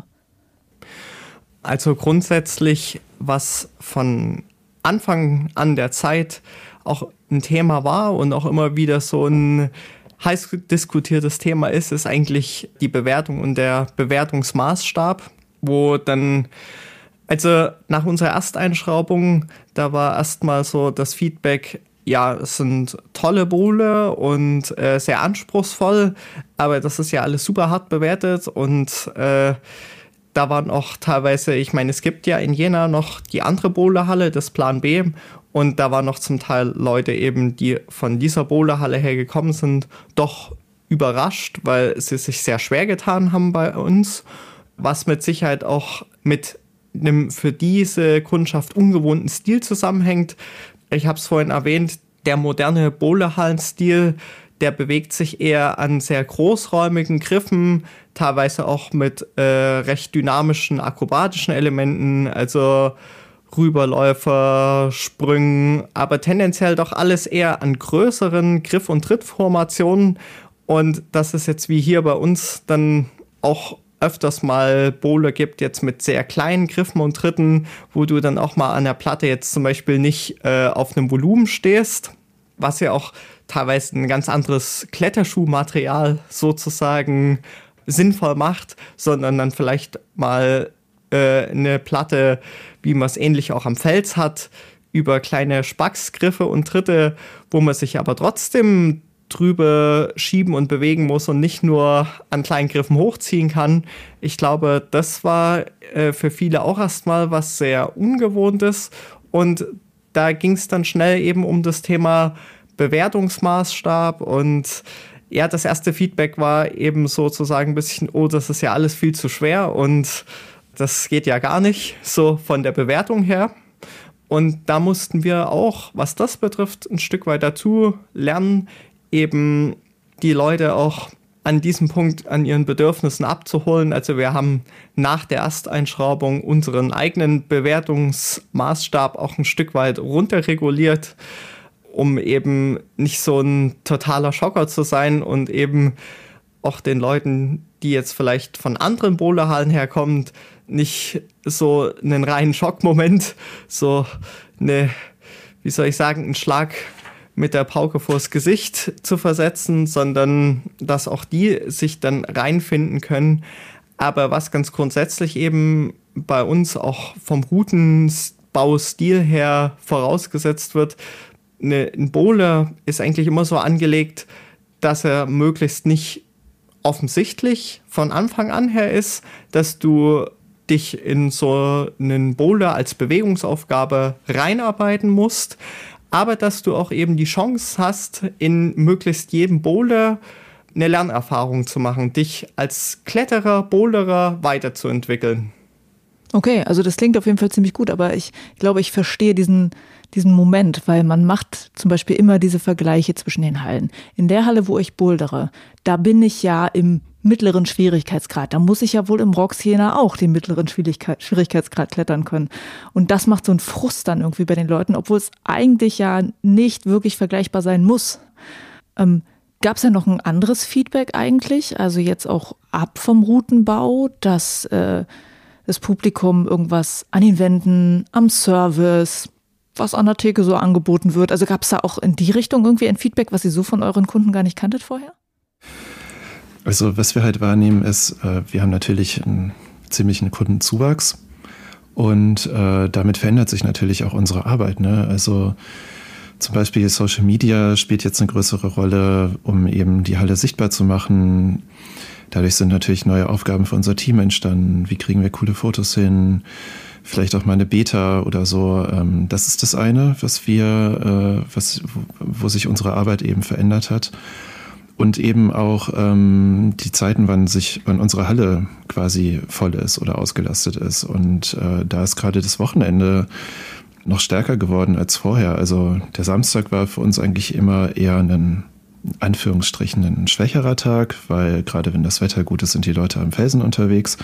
Also grundsätzlich, was von Anfang an der Zeit auch ein Thema war und auch immer wieder so ein heiß diskutiertes Thema ist eigentlich die Bewertung und der Bewertungsmaßstab, wo dann, also nach unserer Ersteinschraubung, da war erstmal so das Feedback, ja, es sind tolle Boulder und sehr anspruchsvoll, aber das ist ja alles super hart bewertet und da waren auch teilweise, ich meine, es gibt ja in Jena noch die andere Boulderhalle, das Plan B, und da waren noch zum Teil Leute eben, die von dieser Boulderhalle her gekommen sind, doch überrascht, weil sie sich sehr schwer getan haben bei uns, was mit Sicherheit auch mit einem für diese Kundschaft ungewohnten Stil zusammenhängt. Ich habe es vorhin erwähnt, der moderne Boulderhallenstil, der bewegt sich eher an sehr großräumigen Griffen, teilweise auch mit recht dynamischen, akrobatischen Elementen, also Rüberläufer, Sprüngen, aber tendenziell doch alles eher an größeren Griff- und Trittformationen. Und dass es jetzt wie hier bei uns dann auch öfters mal Boulder gibt, jetzt mit sehr kleinen Griffen und Tritten, wo du dann auch mal an der Platte jetzt zum Beispiel nicht auf einem Volumen stehst, was ja auch teilweise ein ganz anderes Kletterschuhmaterial sozusagen sinnvoll macht, sondern dann vielleicht mal eine Platte, wie man es ähnlich auch am Fels hat, über kleine Spacksgriffe und Tritte, wo man sich aber trotzdem drüber schieben und bewegen muss und nicht nur an kleinen Griffen hochziehen kann. Ich glaube, das war für viele auch erstmal was sehr Ungewohntes und da ging es dann schnell eben um das Thema Bewertungsmaßstab und ja, das erste Feedback war eben sozusagen ein bisschen, oh, das ist ja alles viel zu schwer und das geht ja gar nicht, so von der Bewertung her. Und da mussten wir auch, was das betrifft, ein Stück weit dazu lernen, eben die Leute auch an diesem Punkt an ihren Bedürfnissen abzuholen. Also wir haben nach der Ersteinschraubung unseren eigenen Bewertungsmaßstab auch ein Stück weit runterreguliert, um eben nicht so ein totaler Schocker zu sein und eben auch den Leuten, die jetzt vielleicht von anderen Boulderhallen herkommen, nicht so einen reinen Schockmoment, so eine, wie soll ich sagen, einen Schlag mit der Pauke vors Gesicht zu versetzen, sondern dass auch die sich dann reinfinden können. Aber was ganz grundsätzlich eben bei uns auch vom Routenbaustil her vorausgesetzt wird, ein Boulder ist eigentlich immer so angelegt, dass er möglichst nicht offensichtlich von Anfang an her ist, dass du dich in so einen Boulder als Bewegungsaufgabe reinarbeiten musst, aber dass du auch eben die Chance hast, in möglichst jedem Boulder eine Lernerfahrung zu machen, dich als Kletterer, Boulderer weiterzuentwickeln. Okay, also das klingt auf jeden Fall ziemlich gut, aber ich glaube, ich verstehe diesen Moment, weil man macht zum Beispiel immer diese Vergleiche zwischen den Hallen. In der Halle, wo ich bouldere, da bin ich ja im mittleren Schwierigkeitsgrad. Da muss ich ja wohl im Rock-Siena auch den mittleren Schwierigkeitsgrad klettern können. Und das macht so einen Frust dann irgendwie bei den Leuten, obwohl es eigentlich ja nicht wirklich vergleichbar sein muss. Gab es ja noch ein anderes Feedback eigentlich, also jetzt auch ab vom Routenbau, dass das Publikum irgendwas an den Wänden, am Service, was an der Theke so angeboten wird. Also gab es da auch in die Richtung irgendwie ein Feedback, was ihr so von euren Kunden gar nicht kanntet vorher? Also was wir halt wahrnehmen ist, wir haben natürlich einen ziemlichen Kundenzuwachs und damit verändert sich natürlich auch unsere Arbeit, ne? Also zum Beispiel Social Media spielt jetzt eine größere Rolle, um eben die Halle sichtbar zu machen. Dadurch sind natürlich neue Aufgaben für unser Team entstanden. Wie kriegen wir coole Fotos hin? Vielleicht auch mal eine Beta oder so. Das ist das eine, wo sich unsere Arbeit eben verändert hat. Und eben auch die Zeiten, wann unsere Halle quasi voll ist oder ausgelastet ist. Und da ist gerade das Wochenende noch stärker geworden als vorher. Also der Samstag war für uns eigentlich immer eher ein schwächerer Tag, weil gerade wenn das Wetter gut ist, sind die Leute am Felsen unterwegs.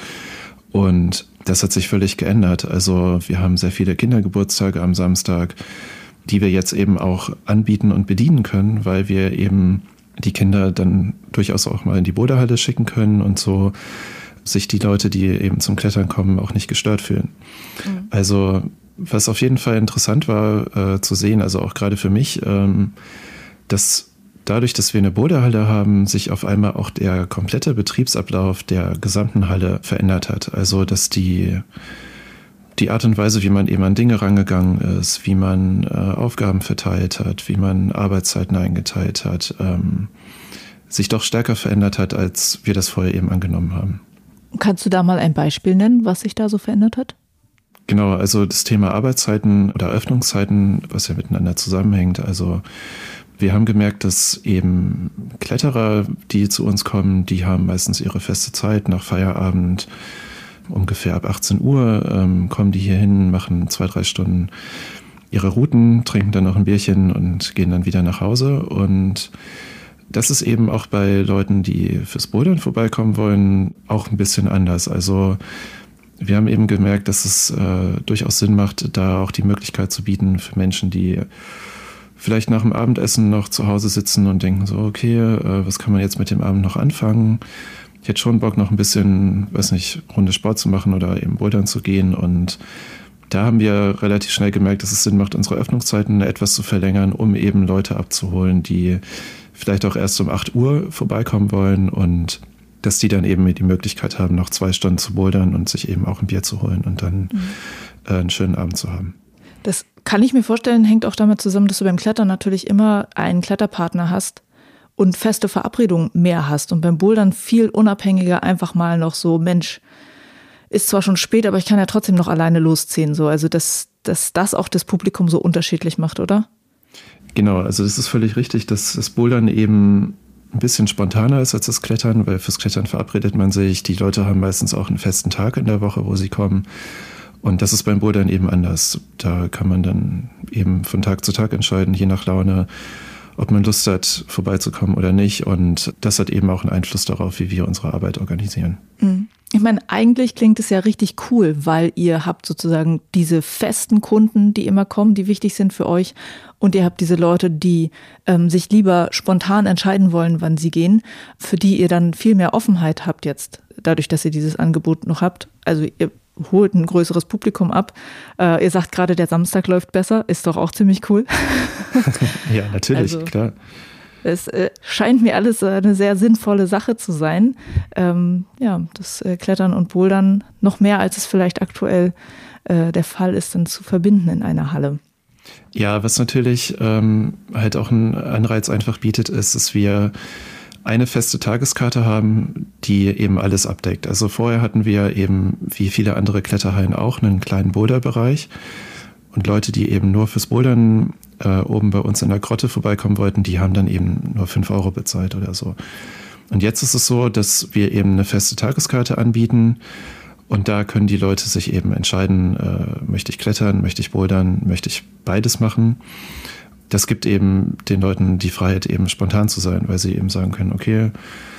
Und das hat sich völlig geändert. Also wir haben sehr viele Kindergeburtstage am Samstag, die wir jetzt eben auch anbieten und bedienen können, weil wir eben die Kinder dann durchaus auch mal in die Boulderhalle schicken können und so sich die Leute, die eben zum Klettern kommen, auch nicht gestört fühlen. Mhm. Also was auf jeden Fall interessant war zu sehen, also auch gerade für mich, dass dadurch, dass wir eine Boulderhalle haben, sich auf einmal auch der komplette Betriebsablauf der gesamten Halle verändert hat. Also dass die Art und Weise, wie man eben an Dinge rangegangen ist, wie man Aufgaben verteilt hat, wie man Arbeitszeiten eingeteilt hat, sich doch stärker verändert hat, als wir das vorher eben angenommen haben. Kannst du da mal ein Beispiel nennen, was sich da so verändert hat? Genau, also das Thema Arbeitszeiten oder Öffnungszeiten, was ja miteinander zusammenhängt. Also wir haben gemerkt, dass eben Kletterer, die zu uns kommen, die haben meistens ihre feste Zeit nach Feierabend. Ungefähr ab 18 Uhr kommen die hier hin, machen 2-3 Stunden ihre Routen, trinken dann noch ein Bierchen und gehen dann wieder nach Hause. Und das ist eben auch bei Leuten, die fürs Bouldern vorbeikommen wollen, auch ein bisschen anders. Also wir haben eben gemerkt, dass es durchaus Sinn macht, da auch die Möglichkeit zu bieten für Menschen, die vielleicht nach dem Abendessen noch zu Hause sitzen und denken so, okay, was kann man jetzt mit dem Abend noch anfangen? Ich hätte schon Bock, noch ein bisschen, Runde Sport zu machen oder eben Bouldern zu gehen. Und da haben wir relativ schnell gemerkt, dass es Sinn macht, unsere Öffnungszeiten etwas zu verlängern, um eben Leute abzuholen, die vielleicht auch erst um 8 Uhr vorbeikommen wollen und dass die dann eben die Möglichkeit haben, noch 2 Stunden zu bouldern und sich eben auch ein Bier zu holen und dann einen schönen Abend zu haben. Das kann ich mir vorstellen, hängt auch damit zusammen, dass du beim Klettern natürlich immer einen Kletterpartner hast und feste Verabredungen mehr hast und beim Bouldern viel unabhängiger einfach mal noch so, Mensch, ist zwar schon spät, aber ich kann ja trotzdem noch alleine losziehen. So. Also dass das auch das Publikum so unterschiedlich macht, oder? Genau, also das ist völlig richtig, dass das Bouldern eben ein bisschen spontaner ist als das Klettern, weil fürs Klettern verabredet man sich. Die Leute haben meistens auch einen festen Tag in der Woche, wo sie kommen. Und das ist beim Bouldern eben anders. Da kann man dann eben von Tag zu Tag entscheiden, je nach Laune, ob man Lust hat, vorbeizukommen oder nicht. Und das hat eben auch einen Einfluss darauf, wie wir unsere Arbeit organisieren. Ich meine, eigentlich klingt es ja richtig cool, weil ihr habt sozusagen diese festen Kunden, die immer kommen, die wichtig sind für euch. Und ihr habt diese Leute, die sich lieber spontan entscheiden wollen, wann sie gehen, für die ihr dann viel mehr Offenheit habt jetzt, dadurch, dass ihr dieses Angebot noch habt. Also ihr holt ein größeres Publikum ab. Ihr sagt gerade, der Samstag läuft besser, ist doch auch ziemlich cool. Ja, natürlich, also, klar. Es scheint mir alles eine sehr sinnvolle Sache zu sein. Das Klettern und Bouldern noch mehr, als es vielleicht aktuell der Fall ist, dann zu verbinden in einer Halle. Ja, was natürlich halt auch einen Anreiz einfach bietet, ist, dass wir eine feste Tageskarte haben, die eben alles abdeckt. Also vorher hatten wir eben, wie viele andere Kletterhallen auch, einen kleinen Boulderbereich. Und Leute, die eben nur fürs Bouldern oben bei uns in der Grotte vorbeikommen wollten, die haben dann eben nur 5 € bezahlt oder so. Und jetzt ist es so, dass wir eben eine feste Tageskarte anbieten und da können die Leute sich eben entscheiden, möchte ich klettern, möchte ich bouldern, möchte ich beides machen. Das gibt eben den Leuten die Freiheit, eben spontan zu sein, weil sie eben sagen können, okay,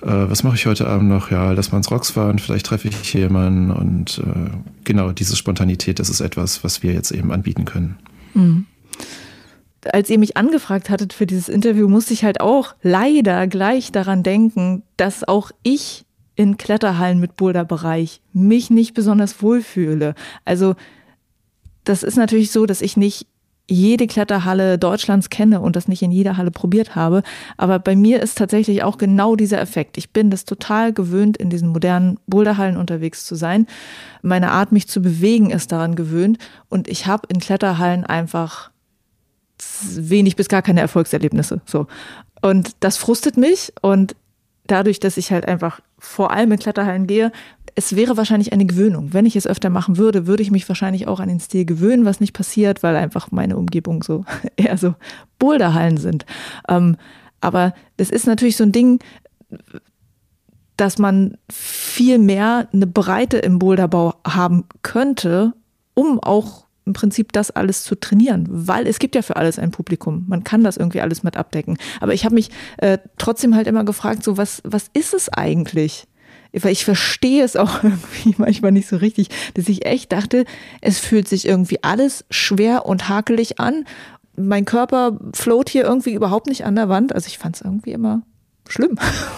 was mache ich heute Abend noch? Ja, lass mal ins Rocks fahren, vielleicht treffe ich jemanden. Und genau, diese Spontanität, das ist etwas, was wir jetzt eben anbieten können. Mhm. Als ihr mich angefragt hattet für dieses Interview, musste ich halt auch leider gleich daran denken, dass auch ich in Kletterhallen mit Boulderbereich mich nicht besonders wohlfühle. Also das ist natürlich so, dass ich nicht jede Kletterhalle Deutschlands kenne und das nicht in jeder Halle probiert habe. Aber bei mir ist tatsächlich auch genau dieser Effekt. Ich bin das total gewöhnt, in diesen modernen Boulderhallen unterwegs zu sein. Meine Art, mich zu bewegen, ist daran gewöhnt. Und ich habe in Kletterhallen einfach wenig bis gar keine Erfolgserlebnisse. So. Und das frustet mich. Und dadurch, dass ich halt einfach vor allem in Kletterhallen gehe, es wäre wahrscheinlich eine Gewöhnung. Wenn ich es öfter machen würde, würde ich mich wahrscheinlich auch an den Stil gewöhnen, was nicht passiert, weil einfach meine Umgebung so eher so Boulderhallen sind. Aber das ist natürlich so ein Ding, dass man viel mehr eine Breite im Boulderbau haben könnte, um auch im Prinzip das alles zu trainieren, weil es gibt ja für alles ein Publikum. Man kann das irgendwie alles mit abdecken. Aber ich habe mich trotzdem halt immer gefragt, so was ist es eigentlich? Weil ich verstehe es auch irgendwie manchmal nicht so richtig, dass ich echt dachte, es fühlt sich irgendwie alles schwer und hakelig an. Mein Körper float hier irgendwie überhaupt nicht an der Wand. Also ich fand es irgendwie immer schlimm.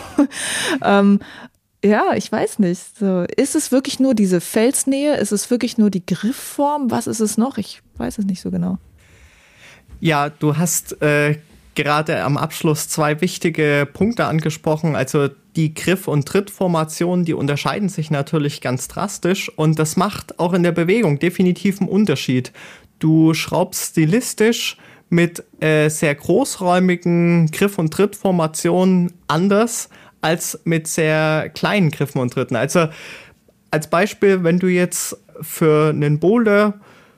Ja, ich weiß nicht. So, ist es wirklich nur diese Felsnähe? Ist es wirklich nur die Griffform? Was ist es noch? Ich weiß es nicht so genau. Ja, du hast gerade am Abschluss 2 wichtige Punkte angesprochen. Also die Griff- und Trittformationen, die unterscheiden sich natürlich ganz drastisch. Und das macht auch in der Bewegung definitiv einen Unterschied. Du schraubst stilistisch mit sehr großräumigen Griff- und Trittformationen anders als mit sehr kleinen Griffen und Tritten. Also als Beispiel, wenn du jetzt für einen Boulder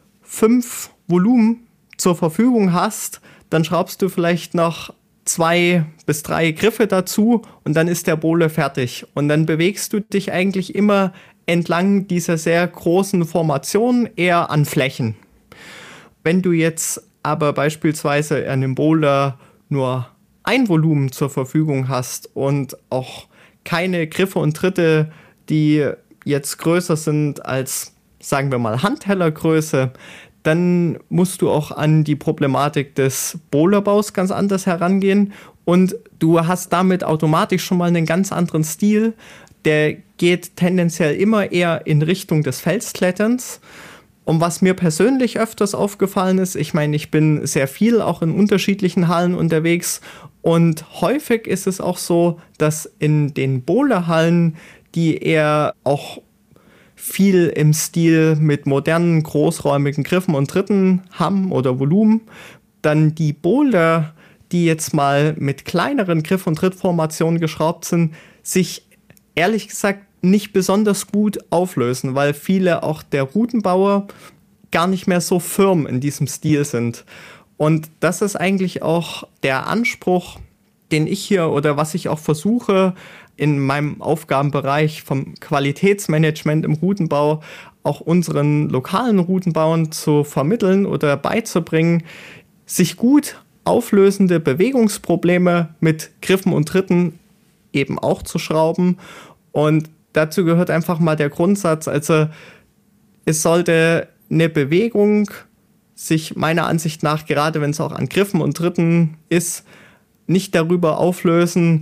5 Volumen zur Verfügung hast, dann schraubst du vielleicht noch 2 bis 3 Griffe dazu und dann ist der Boulder fertig. Und dann bewegst du dich eigentlich immer entlang dieser sehr großen Formation eher an Flächen. Wenn du jetzt aber beispielsweise an einem Boulder nur ein Volumen zur Verfügung hast und auch keine Griffe und Tritte, die jetzt größer sind als, sagen wir mal, Handtellergröße, dann musst du auch an die Problematik des Boulderbaus ganz anders herangehen und du hast damit automatisch schon mal einen ganz anderen Stil. Der geht tendenziell immer eher in Richtung des Felskletterns. Und was mir persönlich öfters aufgefallen ist, ich meine, ich bin sehr viel auch in unterschiedlichen Hallen unterwegs und häufig ist es auch so, dass in den Boulderhallen, die eher auch viel im Stil mit modernen, großräumigen Griffen und Tritten haben oder Volumen, dann die Boulder, die jetzt mal mit kleineren Griff- und Trittformationen geschraubt sind, sich ehrlich gesagt nicht besonders gut auflösen, weil viele auch der Routenbauer gar nicht mehr so firm in diesem Stil sind. Und das ist eigentlich auch der Anspruch, den ich hier oder was ich auch versuche, in meinem Aufgabenbereich vom Qualitätsmanagement im Routenbau auch unseren lokalen Routenbauern zu vermitteln oder beizubringen, sich gut auflösende Bewegungsprobleme mit Griffen und Tritten eben auch zu schrauben. Und dazu gehört einfach mal der Grundsatz, also es sollte eine Bewegung sich meiner Ansicht nach, gerade wenn es auch an Griffen und Tritten ist, nicht darüber auflösen,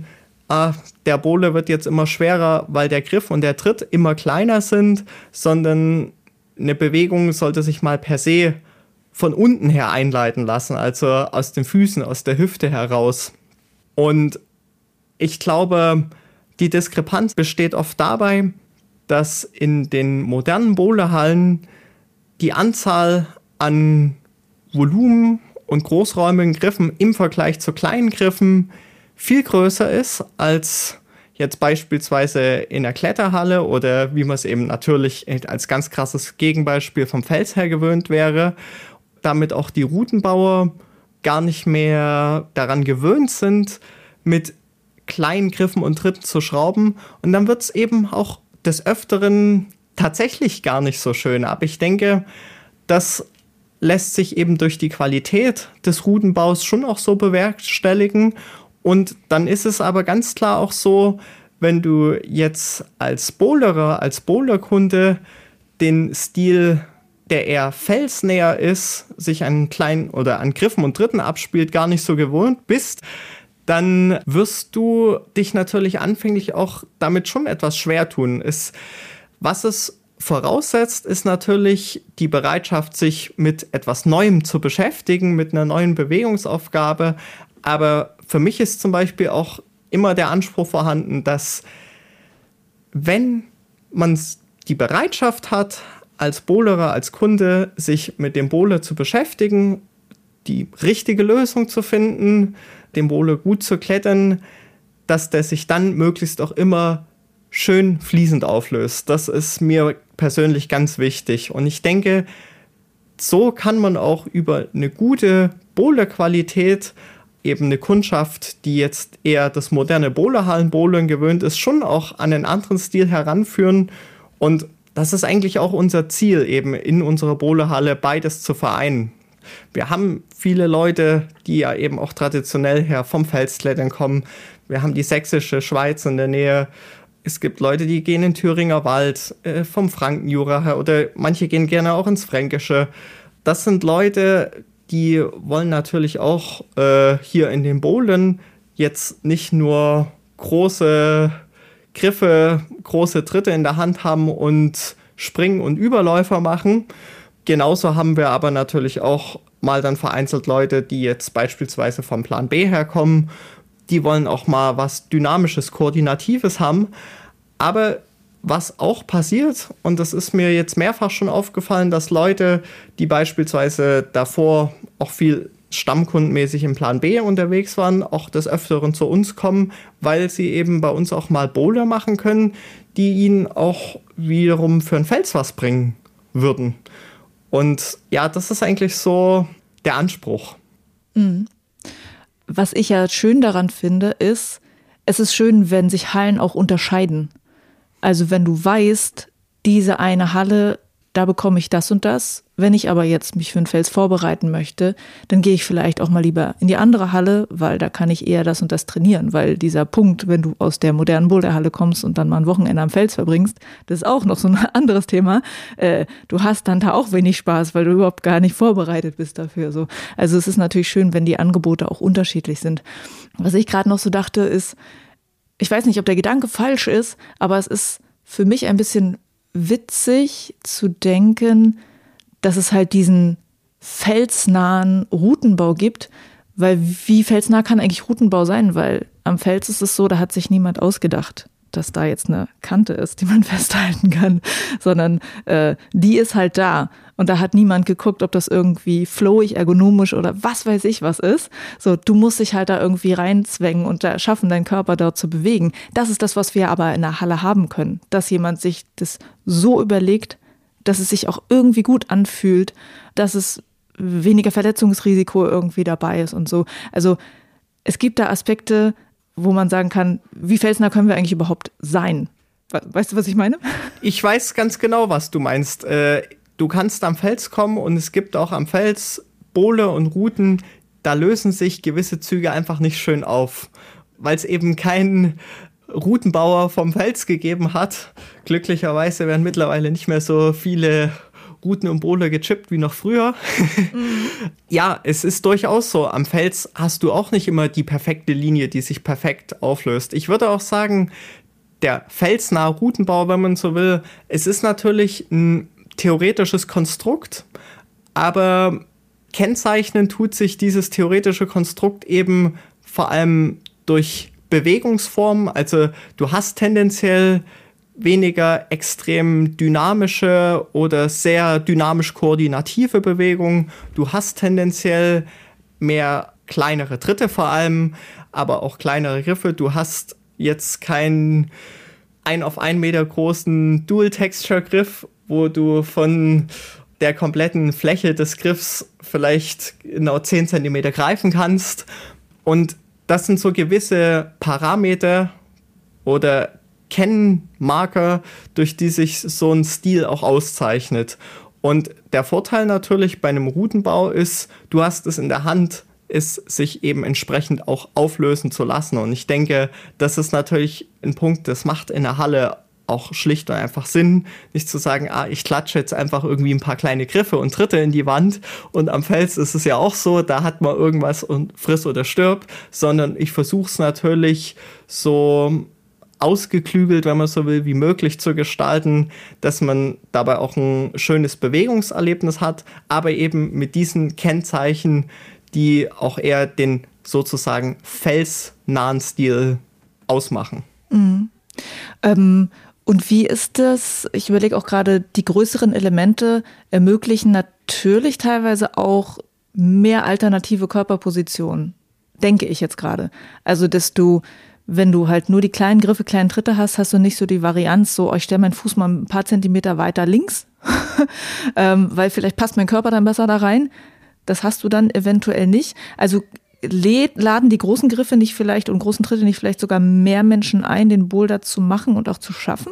der Boulder wird jetzt immer schwerer, weil der Griff und der Tritt immer kleiner sind, sondern eine Bewegung sollte sich mal per se von unten her einleiten lassen, also aus den Füßen, aus der Hüfte heraus. Und ich glaube, die Diskrepanz besteht oft dabei, dass in den modernen Boulderhallen die Anzahl an Volumen und großräumigen Griffen im Vergleich zu kleinen Griffen viel größer ist als jetzt beispielsweise in der Kletterhalle oder wie man es eben natürlich als ganz krasses Gegenbeispiel vom Fels her gewöhnt wäre. Damit auch die Routenbauer gar nicht mehr daran gewöhnt sind, mit kleinen Griffen und Tritten zu schrauben. Und dann wird es eben auch des Öfteren tatsächlich gar nicht so schön. Aber ich denke, das lässt sich eben durch die Qualität des Routenbaus schon auch so bewerkstelligen. Und dann ist es aber ganz klar auch so, wenn du jetzt als Bowlerer, als Bowlerkunde den Stil, der eher felsnäher ist, sich an kleinen oder an Griffen und Tritten abspielt, gar nicht so gewohnt bist, dann wirst du dich natürlich anfänglich auch damit schon etwas schwer tun. Was es voraussetzt, ist natürlich die Bereitschaft, sich mit etwas Neuem zu beschäftigen, mit einer neuen Bewegungsaufgabe. Aber für mich ist zum Beispiel auch immer der Anspruch vorhanden, dass wenn man die Bereitschaft hat, als Bowlerer, als Kunde, sich mit dem Bowler zu beschäftigen, die richtige Lösung zu finden, den Bowler gut zu klettern, dass der sich dann möglichst auch immer schön fließend auflöst. Das ist mir persönlich ganz wichtig. Und ich denke, so kann man auch über eine gute Bowlerqualität eben eine Kundschaft, die jetzt eher das moderne Bowlerhallen-Bowlern gewöhnt ist, schon auch an einen anderen Stil heranführen. Und das ist eigentlich auch unser Ziel, eben in unserer Bowlerhalle beides zu vereinen. Wir haben viele Leute, die ja eben auch traditionell her vom Felsklettern kommen. Wir haben die sächsische Schweiz in der Nähe. Es gibt Leute, die gehen in Thüringer Wald, vom Frankenjura her, oder manche gehen gerne auch ins Fränkische. Das sind Leute, die wollen natürlich auch hier in den Bowlen jetzt nicht nur große Griffe, große Tritte in der Hand haben und Springen und Überläufer machen. Genauso haben wir aber natürlich auch mal dann vereinzelt Leute, die jetzt beispielsweise vom Plan B herkommen. Die wollen auch mal was Dynamisches, Koordinatives haben. Aber was auch passiert, und das ist mir jetzt mehrfach schon aufgefallen, dass Leute, die beispielsweise davor auch viel stammkundenmäßig im Plan B unterwegs waren, auch des Öfteren zu uns kommen, weil sie eben bei uns auch mal Bowler machen können, die ihnen auch wiederum für ein Fels was bringen würden. Und ja, das ist eigentlich so der Anspruch. Was ich ja schön daran finde, ist, es ist schön, wenn sich Hallen auch unterscheiden. Also wenn du weißt, diese eine Halle, da bekomme ich das und das. Wenn ich aber jetzt mich für ein Fels vorbereiten möchte, dann gehe ich vielleicht auch mal lieber in die andere Halle, weil da kann ich eher das und das trainieren. Weil dieser Punkt, wenn du aus der modernen Boulderhalle kommst und dann mal ein Wochenende am Fels verbringst, das ist auch noch so ein anderes Thema. Du hast dann da auch wenig Spaß, weil du überhaupt gar nicht vorbereitet bist dafür. So. Also es ist natürlich schön, wenn die Angebote auch unterschiedlich sind. Was ich gerade noch so dachte, ist, ich weiß nicht, ob der Gedanke falsch ist, aber es ist für mich ein bisschen witzig zu denken, dass es halt diesen felsnahen Routenbau gibt, weil wie felsnah kann eigentlich Routenbau sein? Weil am Fels ist es so, da hat sich niemand ausgedacht, dass da jetzt eine Kante ist, die man festhalten kann, sondern die ist halt da. Und da hat niemand geguckt, ob das irgendwie flowig, ergonomisch oder was weiß ich was ist. So, du musst dich halt da irgendwie reinzwängen und da schaffen, deinen Körper dort zu bewegen. Das ist das, was wir aber in der Halle haben können. Dass jemand sich das so überlegt, dass es sich auch irgendwie gut anfühlt, dass es weniger Verletzungsrisiko irgendwie dabei ist und so. Also es gibt da Aspekte, wo man sagen kann, wie felsnah können wir eigentlich überhaupt sein? Weißt du, was ich meine? Ich weiß ganz genau, was du meinst. Du kannst am Fels kommen und es gibt auch am Fels Bowle und Routen, da lösen sich gewisse Züge einfach nicht schön auf, weil es eben keinen Routenbauer vom Fels gegeben hat. Glücklicherweise werden mittlerweile nicht mehr so viele Routen und Bowle gechippt wie noch früher. Ja, es ist durchaus so. Am Fels hast du auch nicht immer die perfekte Linie, die sich perfekt auflöst. Ich würde auch sagen, der felsnahe Routenbau, wenn man so will, es ist natürlich ein theoretisches Konstrukt, aber kennzeichnen tut sich dieses theoretische Konstrukt eben vor allem durch Bewegungsformen. Also du hast tendenziell weniger extrem dynamische oder sehr dynamisch koordinative Bewegungen. Du hast tendenziell mehr kleinere Tritte vor allem, aber auch kleinere Griffe. Du hast jetzt keinen 1 auf 1 Meter großen Dual-Texture-Griff, wo du von der kompletten Fläche des Griffs vielleicht genau 10 Zentimeter greifen kannst. Und das sind so gewisse Parameter oder Kennmarker, durch die sich so ein Stil auch auszeichnet. Und der Vorteil natürlich bei einem Routenbau ist, du hast es in der Hand, ist, sich eben entsprechend auch auflösen zu lassen. Und ich denke, das ist natürlich ein Punkt, das macht in der Halle auch schlicht und einfach Sinn, nicht zu sagen, ich klatsche jetzt einfach irgendwie ein paar kleine Griffe und Tritte in die Wand und am Fels ist es ja auch so, da hat man irgendwas und friss oder stirb, sondern ich versuche es natürlich so ausgeklügelt, wenn man so will, wie möglich zu gestalten, dass man dabei auch ein schönes Bewegungserlebnis hat, aber eben mit diesen Kennzeichen, die auch eher den sozusagen felsnahen Stil ausmachen. Mhm. Und wie ist das? Ich überlege auch gerade, die größeren Elemente ermöglichen natürlich teilweise auch mehr alternative Körperpositionen, denke ich jetzt gerade. Also, wenn du halt nur die kleinen Griffe, kleinen Tritte hast, hast du nicht so die Varianz, so, ich stelle meinen Fuß mal ein paar Zentimeter weiter links, weil vielleicht passt mein Körper dann besser da rein. Das hast du dann eventuell nicht. Also laden die großen Griffe nicht vielleicht und großen Tritte nicht vielleicht sogar mehr Menschen ein, den Boulder zu machen und auch zu schaffen?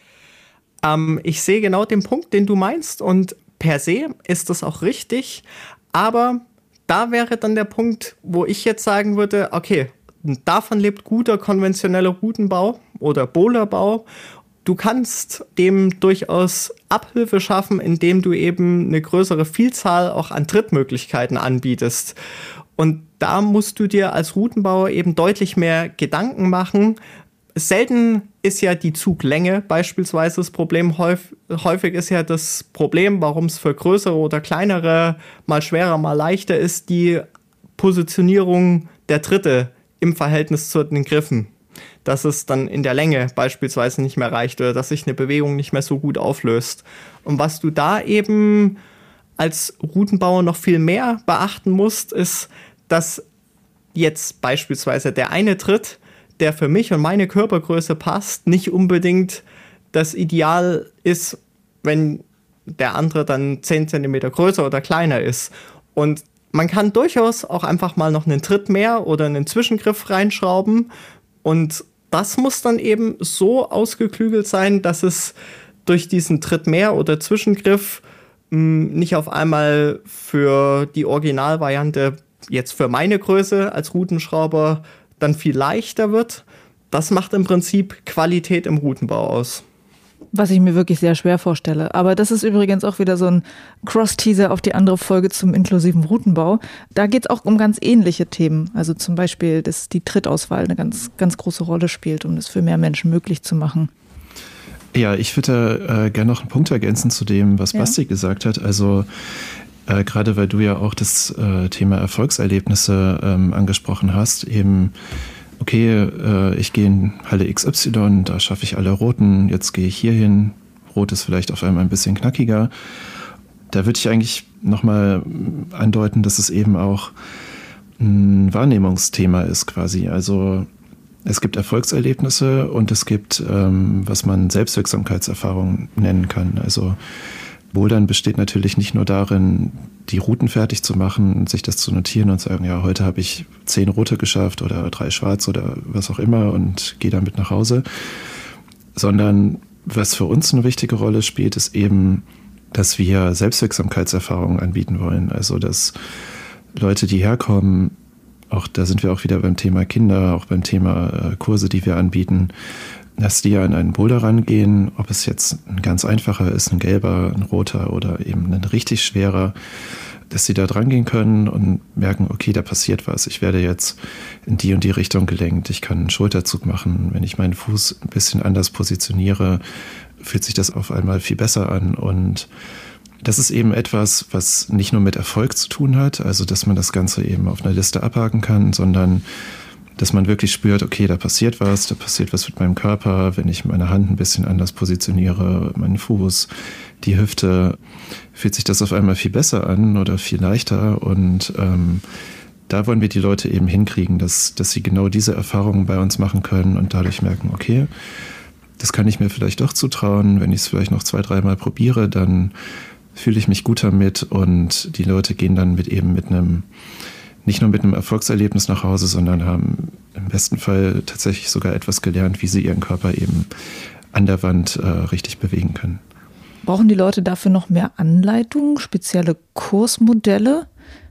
Ich sehe genau den Punkt, den du meinst und per se ist das auch richtig, aber da wäre dann der Punkt, wo ich jetzt sagen würde, okay, davon lebt guter konventioneller Routenbau oder Boulderbau. Du kannst dem durchaus Abhilfe schaffen, indem du eben eine größere Vielzahl auch an Trittmöglichkeiten anbietest. Und da musst du dir als Routenbauer eben deutlich mehr Gedanken machen. Selten ist ja die Zuglänge beispielsweise das Problem. Häufig ist ja das Problem, warum es für größere oder kleinere mal schwerer, mal leichter ist, die Positionierung der Tritte im Verhältnis zu den Griffen. Dass es dann in der Länge beispielsweise nicht mehr reicht oder dass sich eine Bewegung nicht mehr so gut auflöst. Und was du da eben als Routenbauer noch viel mehr beachten musst, ist, dass jetzt beispielsweise der eine Tritt, der für mich und meine Körpergröße passt, nicht unbedingt das Ideal ist, wenn der andere dann 10 cm größer oder kleiner ist. Und man kann durchaus auch einfach mal noch einen Tritt mehr oder einen Zwischengriff reinschrauben und das muss dann eben so ausgeklügelt sein, dass es durch diesen Tritt mehr oder Zwischengriff nicht auf einmal für die Originalvariante jetzt für meine Größe als Routenschrauber dann viel leichter wird. Das macht im Prinzip Qualität im Routenbau aus. Was ich mir wirklich sehr schwer vorstelle. Aber das ist übrigens auch wieder so ein Cross-Teaser auf die andere Folge zum inklusiven Routenbau. Da geht es auch um ganz ähnliche Themen. Also zum Beispiel, dass die Trittauswahl eine ganz, ganz große Rolle spielt, um das für mehr Menschen möglich zu machen. Ja, ich würde gerne noch einen Punkt ergänzen zu dem, was Basti gesagt hat. Also gerade weil du ja auch das Thema Erfolgserlebnisse angesprochen hast, eben okay, ich gehe in Halle XY, da schaffe ich alle Roten, jetzt gehe ich hier hin, Rot ist vielleicht auf einmal ein bisschen knackiger. Da würde ich eigentlich nochmal andeuten, dass es eben auch ein Wahrnehmungsthema ist quasi. Also es gibt Erfolgserlebnisse und es gibt, was man Selbstwirksamkeitserfahrung nennen kann. Also Bouldern besteht natürlich nicht nur darin, die Routen fertig zu machen und sich das zu notieren und sagen, ja, heute habe ich 10 Rote geschafft oder 3 Schwarz oder was auch immer und gehe damit nach Hause. Sondern was für uns eine wichtige Rolle spielt, ist eben, dass wir Selbstwirksamkeitserfahrungen anbieten wollen. Also dass Leute, die herkommen, auch da sind wir auch wieder beim Thema Kinder, auch beim Thema Kurse, die wir anbieten, dass die an einen Boulder rangehen, ob es jetzt ein ganz einfacher ist, ein gelber, ein roter oder eben ein richtig schwerer, dass sie da dran gehen können und merken, okay, da passiert was. Ich werde jetzt in die und die Richtung gelenkt. Ich kann einen Schulterzug machen. Wenn ich meinen Fuß ein bisschen anders positioniere, fühlt sich das auf einmal viel besser an. Und das ist eben etwas, was nicht nur mit Erfolg zu tun hat, also dass man das Ganze eben auf einer Liste abhaken kann, sondern dass man wirklich spürt, okay, da passiert was mit meinem Körper, wenn ich meine Hand ein bisschen anders positioniere, meinen Fuß, die Hüfte, fühlt sich das auf einmal viel besser an oder viel leichter und da wollen wir die Leute eben hinkriegen, dass sie genau diese Erfahrungen bei uns machen können und dadurch merken, okay, das kann ich mir vielleicht doch zutrauen, wenn ich es vielleicht noch 2-3 Mal probiere, dann fühle ich mich gut damit und die Leute gehen dann nicht nur mit einem Erfolgserlebnis nach Hause, sondern haben im besten Fall tatsächlich sogar etwas gelernt, wie sie ihren Körper eben an der Wand richtig bewegen können. Brauchen die Leute dafür noch mehr Anleitungen, spezielle Kursmodelle?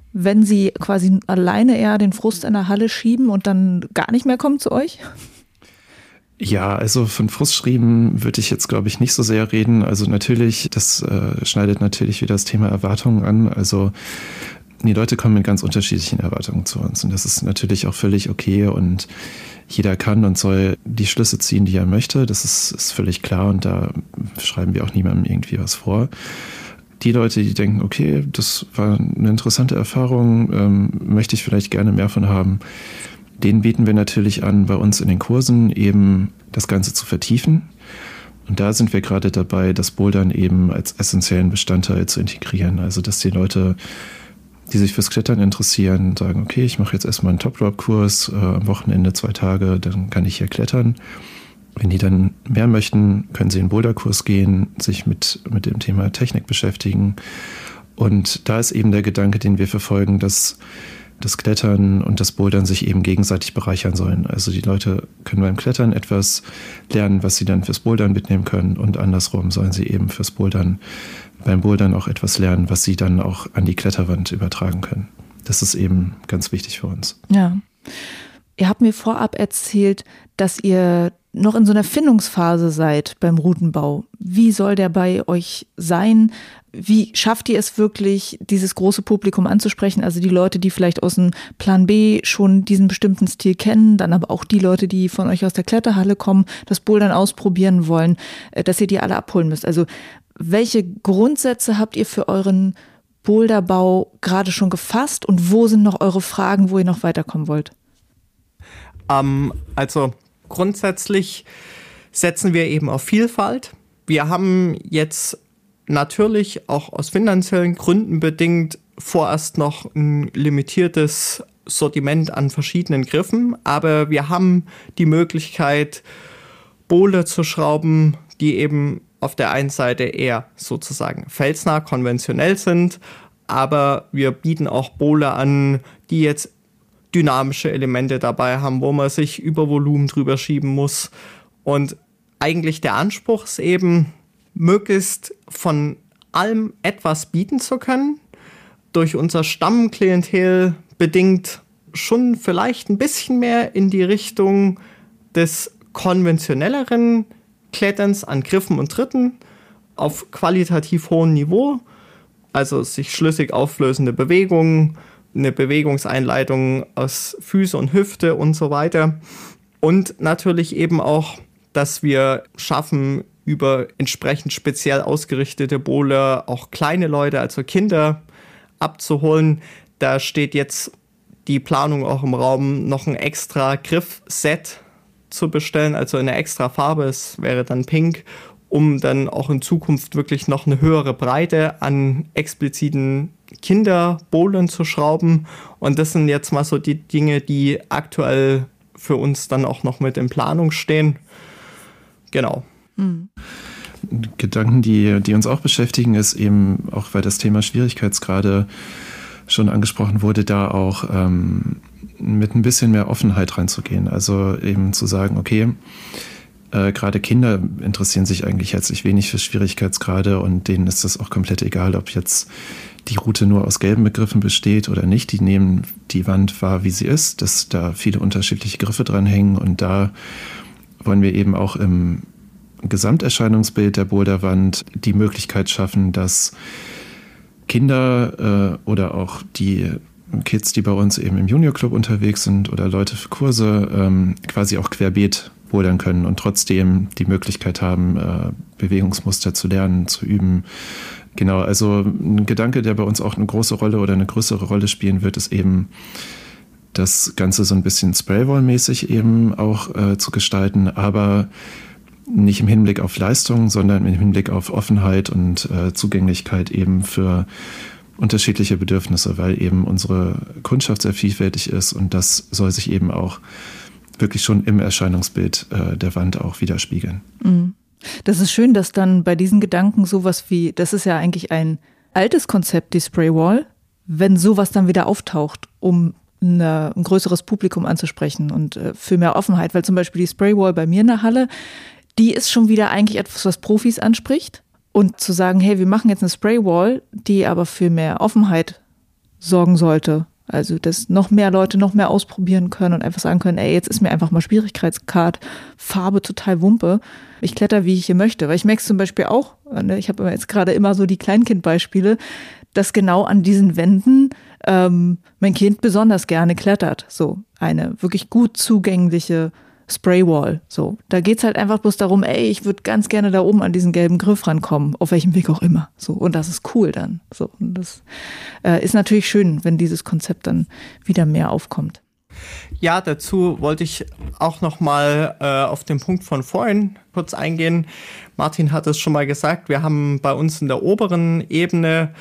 wenn sie quasi alleine eher den Frust in der Halle schieben und dann gar nicht mehr kommen zu euch? Ja, also von Frustschreiben würde ich jetzt, glaube ich, nicht so sehr reden. Also natürlich, das schneidet natürlich wieder das Thema Erwartungen an. Also die Leute kommen mit ganz unterschiedlichen Erwartungen zu uns und das ist natürlich auch völlig okay und jeder kann und soll die Schlüsse ziehen, die er möchte. Das ist völlig klar und da schreiben wir auch niemandem irgendwie was vor. Die Leute, die denken, okay, das war eine interessante Erfahrung, möchte ich vielleicht gerne mehr von haben, denen bieten wir natürlich an, bei uns in den Kursen eben das Ganze zu vertiefen. Und da sind wir gerade dabei, das Bouldern eben als essentiellen Bestandteil zu integrieren. Also dass die Leute, die sich fürs Klettern interessieren, sagen, okay, ich mache jetzt erstmal einen Top-Drop-Kurs, am Wochenende 2 Tage, dann kann ich hier klettern. Wenn die dann mehr möchten, können sie in den Boulderkurs gehen, sich mit dem Thema Technik beschäftigen. Und da ist eben der Gedanke, den wir verfolgen, dass das Klettern und das Bouldern sich eben gegenseitig bereichern sollen. Also die Leute können beim Klettern etwas lernen, was sie dann fürs Bouldern mitnehmen können und andersrum sollen sie eben fürs Bouldern beim Bouldern auch etwas lernen, was sie dann auch an die Kletterwand übertragen können. Das ist eben ganz wichtig für uns. Ja. Ihr habt mir vorab erzählt, dass ihr noch in so einer Findungsphase seid beim Routenbau. Wie soll der bei euch sein? Wie schafft ihr es wirklich, dieses große Publikum anzusprechen? Also die Leute, die vielleicht aus dem Plan B schon diesen bestimmten Stil kennen, dann aber auch die Leute, die von euch aus der Kletterhalle kommen, das Bouldern ausprobieren wollen, dass ihr die alle abholen müsst. Also welche Grundsätze habt ihr für euren Boulderbau gerade schon gefasst und wo sind noch eure Fragen, wo ihr noch weiterkommen wollt? Also grundsätzlich setzen wir eben auf Vielfalt. Wir haben jetzt natürlich auch aus finanziellen Gründen bedingt vorerst noch ein limitiertes Sortiment an verschiedenen Griffen, aber wir haben die Möglichkeit, Bowler zu schrauben, die eben auf der einen Seite eher sozusagen felsnah konventionell sind, aber wir bieten auch Bowler an, die jetzt dynamische Elemente dabei haben, wo man sich über Volumen drüber schieben muss. Und eigentlich der Anspruch ist eben, möglichst von allem etwas bieten zu können. Durch unser Stammklientel bedingt schon vielleicht ein bisschen mehr in die Richtung des konventionelleren Kletterns an Griffen und Tritten auf qualitativ hohem Niveau. Also sich schlüssig auflösende Bewegungen, eine Bewegungseinleitung aus Füße und Hüfte und so weiter. Und natürlich eben auch, dass wir schaffen, über entsprechend speziell ausgerichtete Bowler auch kleine Leute, also Kinder, abzuholen. Da steht jetzt die Planung auch im Raum, noch ein extra Griffset zu bestellen, also in einer extra Farbe, es wäre dann pink, um dann auch in Zukunft wirklich noch eine höhere Breite an expliziten Kinderbowlern zu schrauben. Und das sind jetzt mal so die Dinge, die aktuell für uns dann auch noch mit in Planung stehen. Genau. Gedanken, die uns auch beschäftigen, ist eben, auch weil das Thema Schwierigkeitsgrade schon angesprochen wurde, da auch mit ein bisschen mehr Offenheit reinzugehen. Also eben zu sagen, okay, gerade Kinder interessieren sich eigentlich herzlich wenig für Schwierigkeitsgrade und denen ist das auch komplett egal, ob jetzt die Route nur aus gelben Begriffen besteht oder nicht. Die nehmen die Wand wahr, wie sie ist, dass da viele unterschiedliche Griffe dran hängen und da wollen wir eben auch im Gesamterscheinungsbild der Boulderwand die Möglichkeit schaffen, dass Kinder oder auch die Kids, die bei uns eben im Juniorclub unterwegs sind oder Leute für Kurse quasi auch querbeet bouldern können und trotzdem die Möglichkeit haben, Bewegungsmuster zu lernen, zu üben. Genau, also ein Gedanke, der bei uns auch eine große Rolle oder eine größere Rolle spielen wird, ist eben das Ganze so ein bisschen Spraywall-mäßig eben auch zu gestalten, aber nicht im Hinblick auf Leistung, sondern im Hinblick auf Offenheit und Zugänglichkeit eben für unterschiedliche Bedürfnisse, weil eben unsere Kundschaft sehr vielfältig ist und das soll sich eben auch wirklich schon im Erscheinungsbild der Wand auch widerspiegeln. Das ist schön, dass dann bei diesen Gedanken sowas wie, das ist ja eigentlich ein altes Konzept, die Spraywall, wenn sowas dann wieder auftaucht, um ein größeres Publikum anzusprechen und für mehr Offenheit, weil zum Beispiel die Spraywall bei mir in der Halle, die ist schon wieder eigentlich etwas, was Profis anspricht und zu sagen, hey, wir machen jetzt eine Spraywall, die aber für mehr Offenheit sorgen sollte. Also, dass noch mehr Leute noch mehr ausprobieren können und einfach sagen können, ey, jetzt ist mir einfach mal Schwierigkeitsgrad, Farbe total Wumpe. Ich kletter, wie ich hier möchte. Weil ich merke es zum Beispiel auch, ne, ich habe jetzt gerade immer so die Kleinkindbeispiele, dass genau an diesen Wänden mein Kind besonders gerne klettert. So eine wirklich gut zugängliche Spraywall. So, da geht's halt einfach bloß darum, ey, ich würde ganz gerne da oben an diesen gelben Griff rankommen, auf welchem Weg auch immer. So, und das ist cool dann. So, und das ist natürlich schön, wenn dieses Konzept dann wieder mehr aufkommt. Ja, dazu wollte ich auch noch mal auf den Punkt von vorhin kurz eingehen. Martin hat es schon mal gesagt, wir haben bei uns in der oberen Ebene,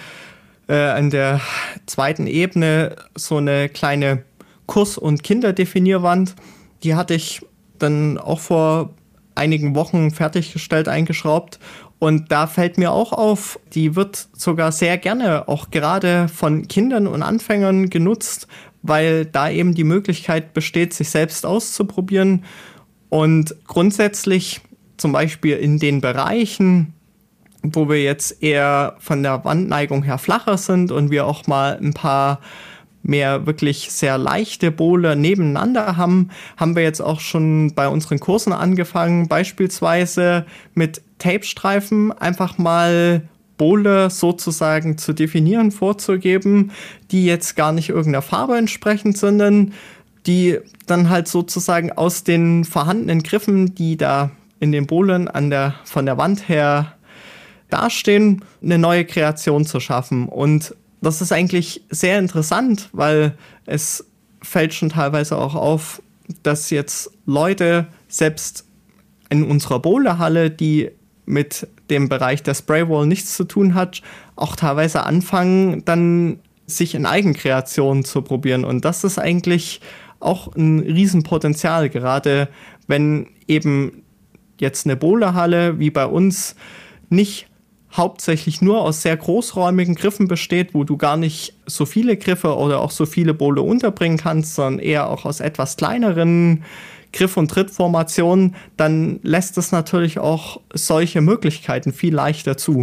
in der zweiten Ebene, so eine kleine Kurs- und Kinderdefinierwand. Die hatte ich dann auch vor einigen Wochen fertiggestellt, eingeschraubt. Und da fällt mir auch auf, die wird sogar sehr gerne auch gerade von Kindern und Anfängern genutzt, weil da eben die Möglichkeit besteht, sich selbst auszuprobieren. Und grundsätzlich zum Beispiel in den Bereichen, wo wir jetzt eher von der Wandneigung her flacher sind und wir auch mal ein paar mehr wirklich sehr leichte Bowle nebeneinander haben wir jetzt auch schon bei unseren Kursen angefangen, beispielsweise mit Tapestreifen einfach mal Bowle sozusagen zu definieren, vorzugeben, die jetzt gar nicht irgendeiner Farbe entsprechend, sondern die dann halt sozusagen aus den vorhandenen Griffen, die da in den Bowlen von der Wand her dastehen, eine neue Kreation zu schaffen. Und das ist eigentlich sehr interessant, weil es fällt schon teilweise auch auf, dass jetzt Leute selbst in unserer Bowlehalle, die mit dem Bereich der Spraywall nichts zu tun hat, auch teilweise anfangen, dann sich in Eigenkreationen zu probieren. Und das ist eigentlich auch ein Riesenpotenzial, gerade wenn eben jetzt eine Bowlehalle wie bei uns nicht hauptsächlich nur aus sehr großräumigen Griffen besteht, wo du gar nicht so viele Griffe oder auch so viele Bowle unterbringen kannst, sondern eher auch aus etwas kleineren Griff- und Trittformationen, dann lässt es natürlich auch solche Möglichkeiten viel leichter zu.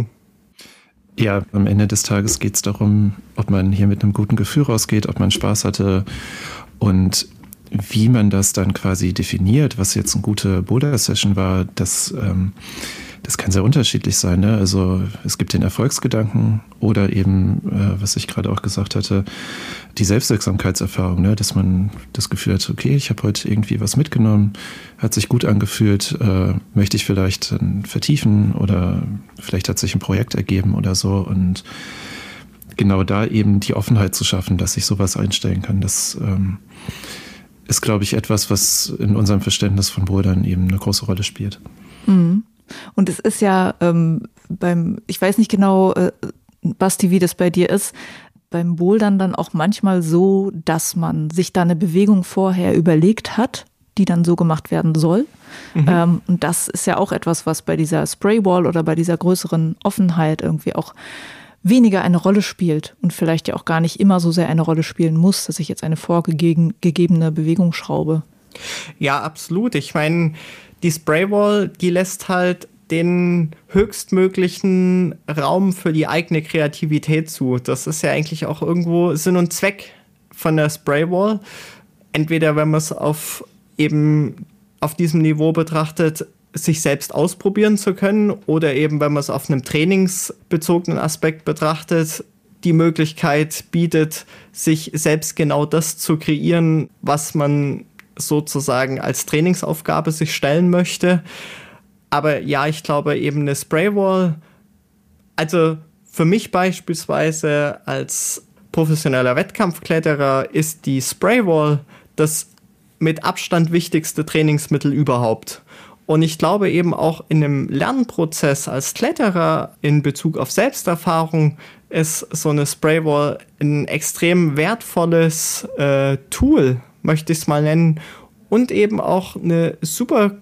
Ja, am Ende des Tages geht es darum, ob man hier mit einem guten Gefühl rausgeht, ob man Spaß hatte und wie man das dann quasi definiert, was jetzt eine gute Boulder-Session war, das kann sehr unterschiedlich sein. Ne? Also es gibt den Erfolgsgedanken oder eben, was ich gerade auch gesagt hatte, die Selbstwirksamkeitserfahrung, ne? Dass man das Gefühl hat, okay, ich habe heute irgendwie was mitgenommen, hat sich gut angefühlt, möchte ich vielleicht vertiefen oder vielleicht hat sich ein Projekt ergeben oder so. Und genau da eben die Offenheit zu schaffen, dass ich sowas einstellen kann, das ist, glaube ich, etwas, was in unserem Verständnis von Bouldern eben eine große Rolle spielt. Mhm. Und es ist ja ich weiß nicht genau, Basti, wie das bei dir ist, beim Bouldern dann auch manchmal so, dass man sich da eine Bewegung vorher überlegt hat, die dann so gemacht werden soll. Mhm. Und das ist ja auch etwas, was bei dieser Spraywall oder bei dieser größeren Offenheit irgendwie auch weniger eine Rolle spielt und vielleicht ja auch gar nicht immer so sehr eine Rolle spielen muss, dass ich jetzt eine vorgegebene Bewegung schraube. Ja, absolut. Ich meine, die Spraywall, die lässt halt den höchstmöglichen Raum für die eigene Kreativität zu. Das ist ja eigentlich auch irgendwo Sinn und Zweck von der Spraywall. Entweder, wenn man es auf diesem Niveau betrachtet, sich selbst ausprobieren zu können, oder eben, wenn man es auf einem trainingsbezogenen Aspekt betrachtet, die Möglichkeit bietet, sich selbst genau das zu kreieren, was man sozusagen als Trainingsaufgabe sich stellen möchte. Aber ja, ich glaube eben eine Spraywall, also für mich beispielsweise als professioneller Wettkampfkletterer ist die Spraywall das mit Abstand wichtigste Trainingsmittel überhaupt. Und ich glaube eben auch in einem Lernprozess als Kletterer in Bezug auf Selbsterfahrung ist so eine Spraywall ein extrem wertvolles Tool, möchte ich es mal nennen, und eben auch eine super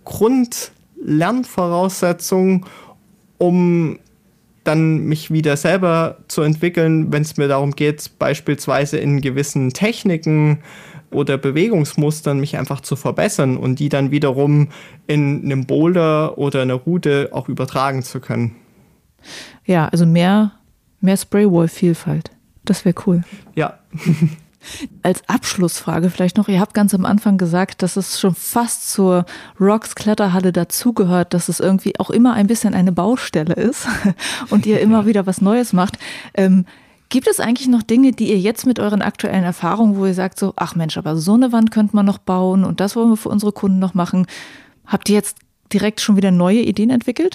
Grundlernvoraussetzung, um dann mich wieder selber zu entwickeln, wenn es mir darum geht, beispielsweise in gewissen Techniken oder Bewegungsmustern mich einfach zu verbessern und die dann wiederum in einem Boulder oder einer Route auch übertragen zu können. Ja, also mehr Spraywall-Vielfalt. Das wäre cool. Ja. Als Abschlussfrage vielleicht noch, ihr habt ganz am Anfang gesagt, dass es schon fast zur Rocks Kletterhalle dazugehört, dass es irgendwie auch immer ein bisschen eine Baustelle ist und ihr immer wieder was Neues macht. Gibt es eigentlich noch Dinge, die ihr jetzt mit euren aktuellen Erfahrungen, wo ihr sagt so, ach Mensch, aber so eine Wand könnte man noch bauen und das wollen wir für unsere Kunden noch machen. Habt ihr jetzt direkt schon wieder neue Ideen entwickelt?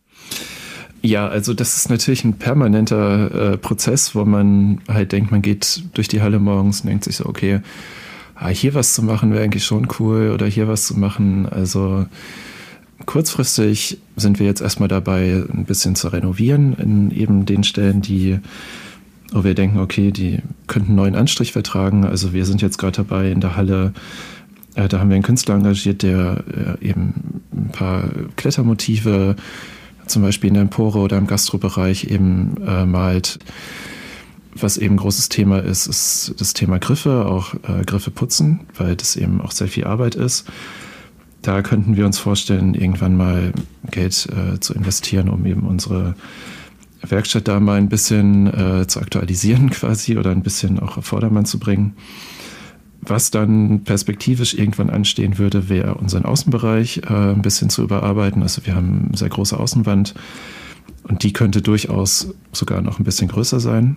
Ja, also das ist natürlich ein permanenter Prozess, wo man halt denkt, man geht durch die Halle morgens und denkt sich so, okay, hier was zu machen wäre eigentlich schon cool oder hier was zu machen. Also kurzfristig sind wir jetzt erstmal dabei, ein bisschen zu renovieren in eben den Stellen, wo wir denken, okay, die könnten einen neuen Anstrich vertragen. Also wir sind jetzt gerade dabei in der Halle, da haben wir einen Künstler engagiert, der eben ein paar Klettermotive zum Beispiel in der Empore oder im Gastrobereich eben malt. Was eben ein großes Thema ist, ist das Thema Griffe, auch Griffe putzen, weil das eben auch sehr viel Arbeit ist. Da könnten wir uns vorstellen, irgendwann mal Geld zu investieren, um eben unsere Werkstatt da mal ein bisschen zu aktualisieren quasi oder ein bisschen auch auf Vordermann zu bringen. Was dann perspektivisch irgendwann anstehen würde, wäre unseren Außenbereich ein bisschen zu überarbeiten. Also wir haben eine sehr große Außenwand und die könnte durchaus sogar noch ein bisschen größer sein.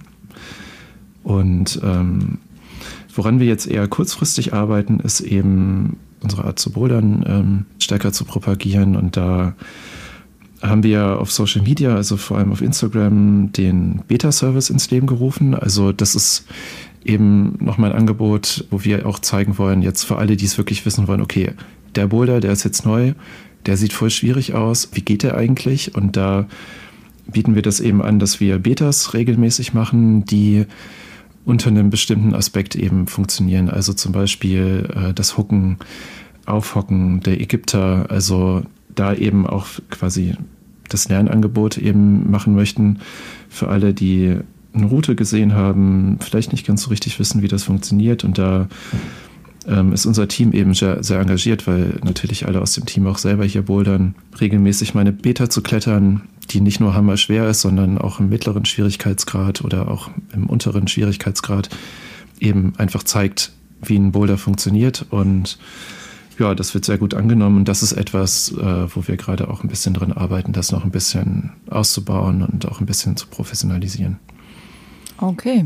Und woran wir jetzt eher kurzfristig arbeiten, ist eben unsere Art zu bouldern stärker zu propagieren. Und da haben wir auf Social Media, also vor allem auf Instagram, den Beta-Service ins Leben gerufen. Also das ist eben nochmal ein Angebot, wo wir auch zeigen wollen, jetzt für alle, die es wirklich wissen wollen, okay, der Boulder, der ist jetzt neu, der sieht voll schwierig aus, wie geht der eigentlich? Und da bieten wir das eben an, dass wir Betas regelmäßig machen, die unter einem bestimmten Aspekt eben funktionieren. Also zum Beispiel das Hocken, Aufhocken der Ägypter, also da eben auch quasi das Lernangebot eben machen möchten für alle, die eine Route gesehen haben, vielleicht nicht ganz so richtig wissen, wie das funktioniert. Und da ist unser Team eben sehr, sehr engagiert, weil natürlich alle aus dem Team auch selber hier bouldern, regelmäßig meine Beta zu klettern, die nicht nur hammerschwer ist, sondern auch im mittleren Schwierigkeitsgrad oder auch im unteren Schwierigkeitsgrad eben einfach zeigt, wie ein Boulder funktioniert. Und ja, das wird sehr gut angenommen. Und das ist etwas, wo wir gerade auch ein bisschen dran arbeiten, das noch ein bisschen auszubauen und auch ein bisschen zu professionalisieren. Okay.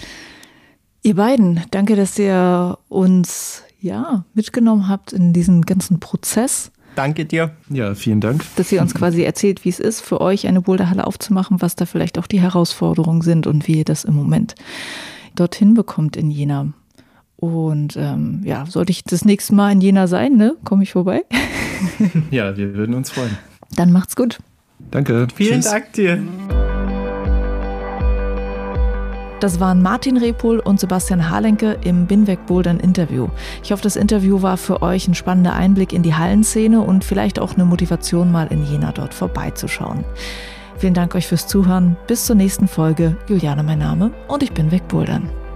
Ihr beiden, danke, dass ihr uns mitgenommen habt in diesen ganzen Prozess. Danke dir. Ja, vielen Dank. Dass ihr uns quasi erzählt, wie es ist, für euch eine Boulderhalle aufzumachen, was da vielleicht auch die Herausforderungen sind und wie ihr das im Moment dorthin bekommt in Jena. Und sollte ich das nächste Mal in Jena sein, ne? Komme ich vorbei? Ja, wir würden uns freuen. Dann macht's gut. Danke. Vielen Dank dir. Das waren Martin Repol und Sebastian Halenke im Binweg Bouldern Interview. Ich hoffe, das Interview war für euch ein spannender Einblick in die Hallenszene und vielleicht auch eine Motivation, mal in Jena dort vorbeizuschauen. Vielen Dank euch fürs Zuhören. Bis zur nächsten Folge. Juliane mein Name und ich bin weg Bouldern.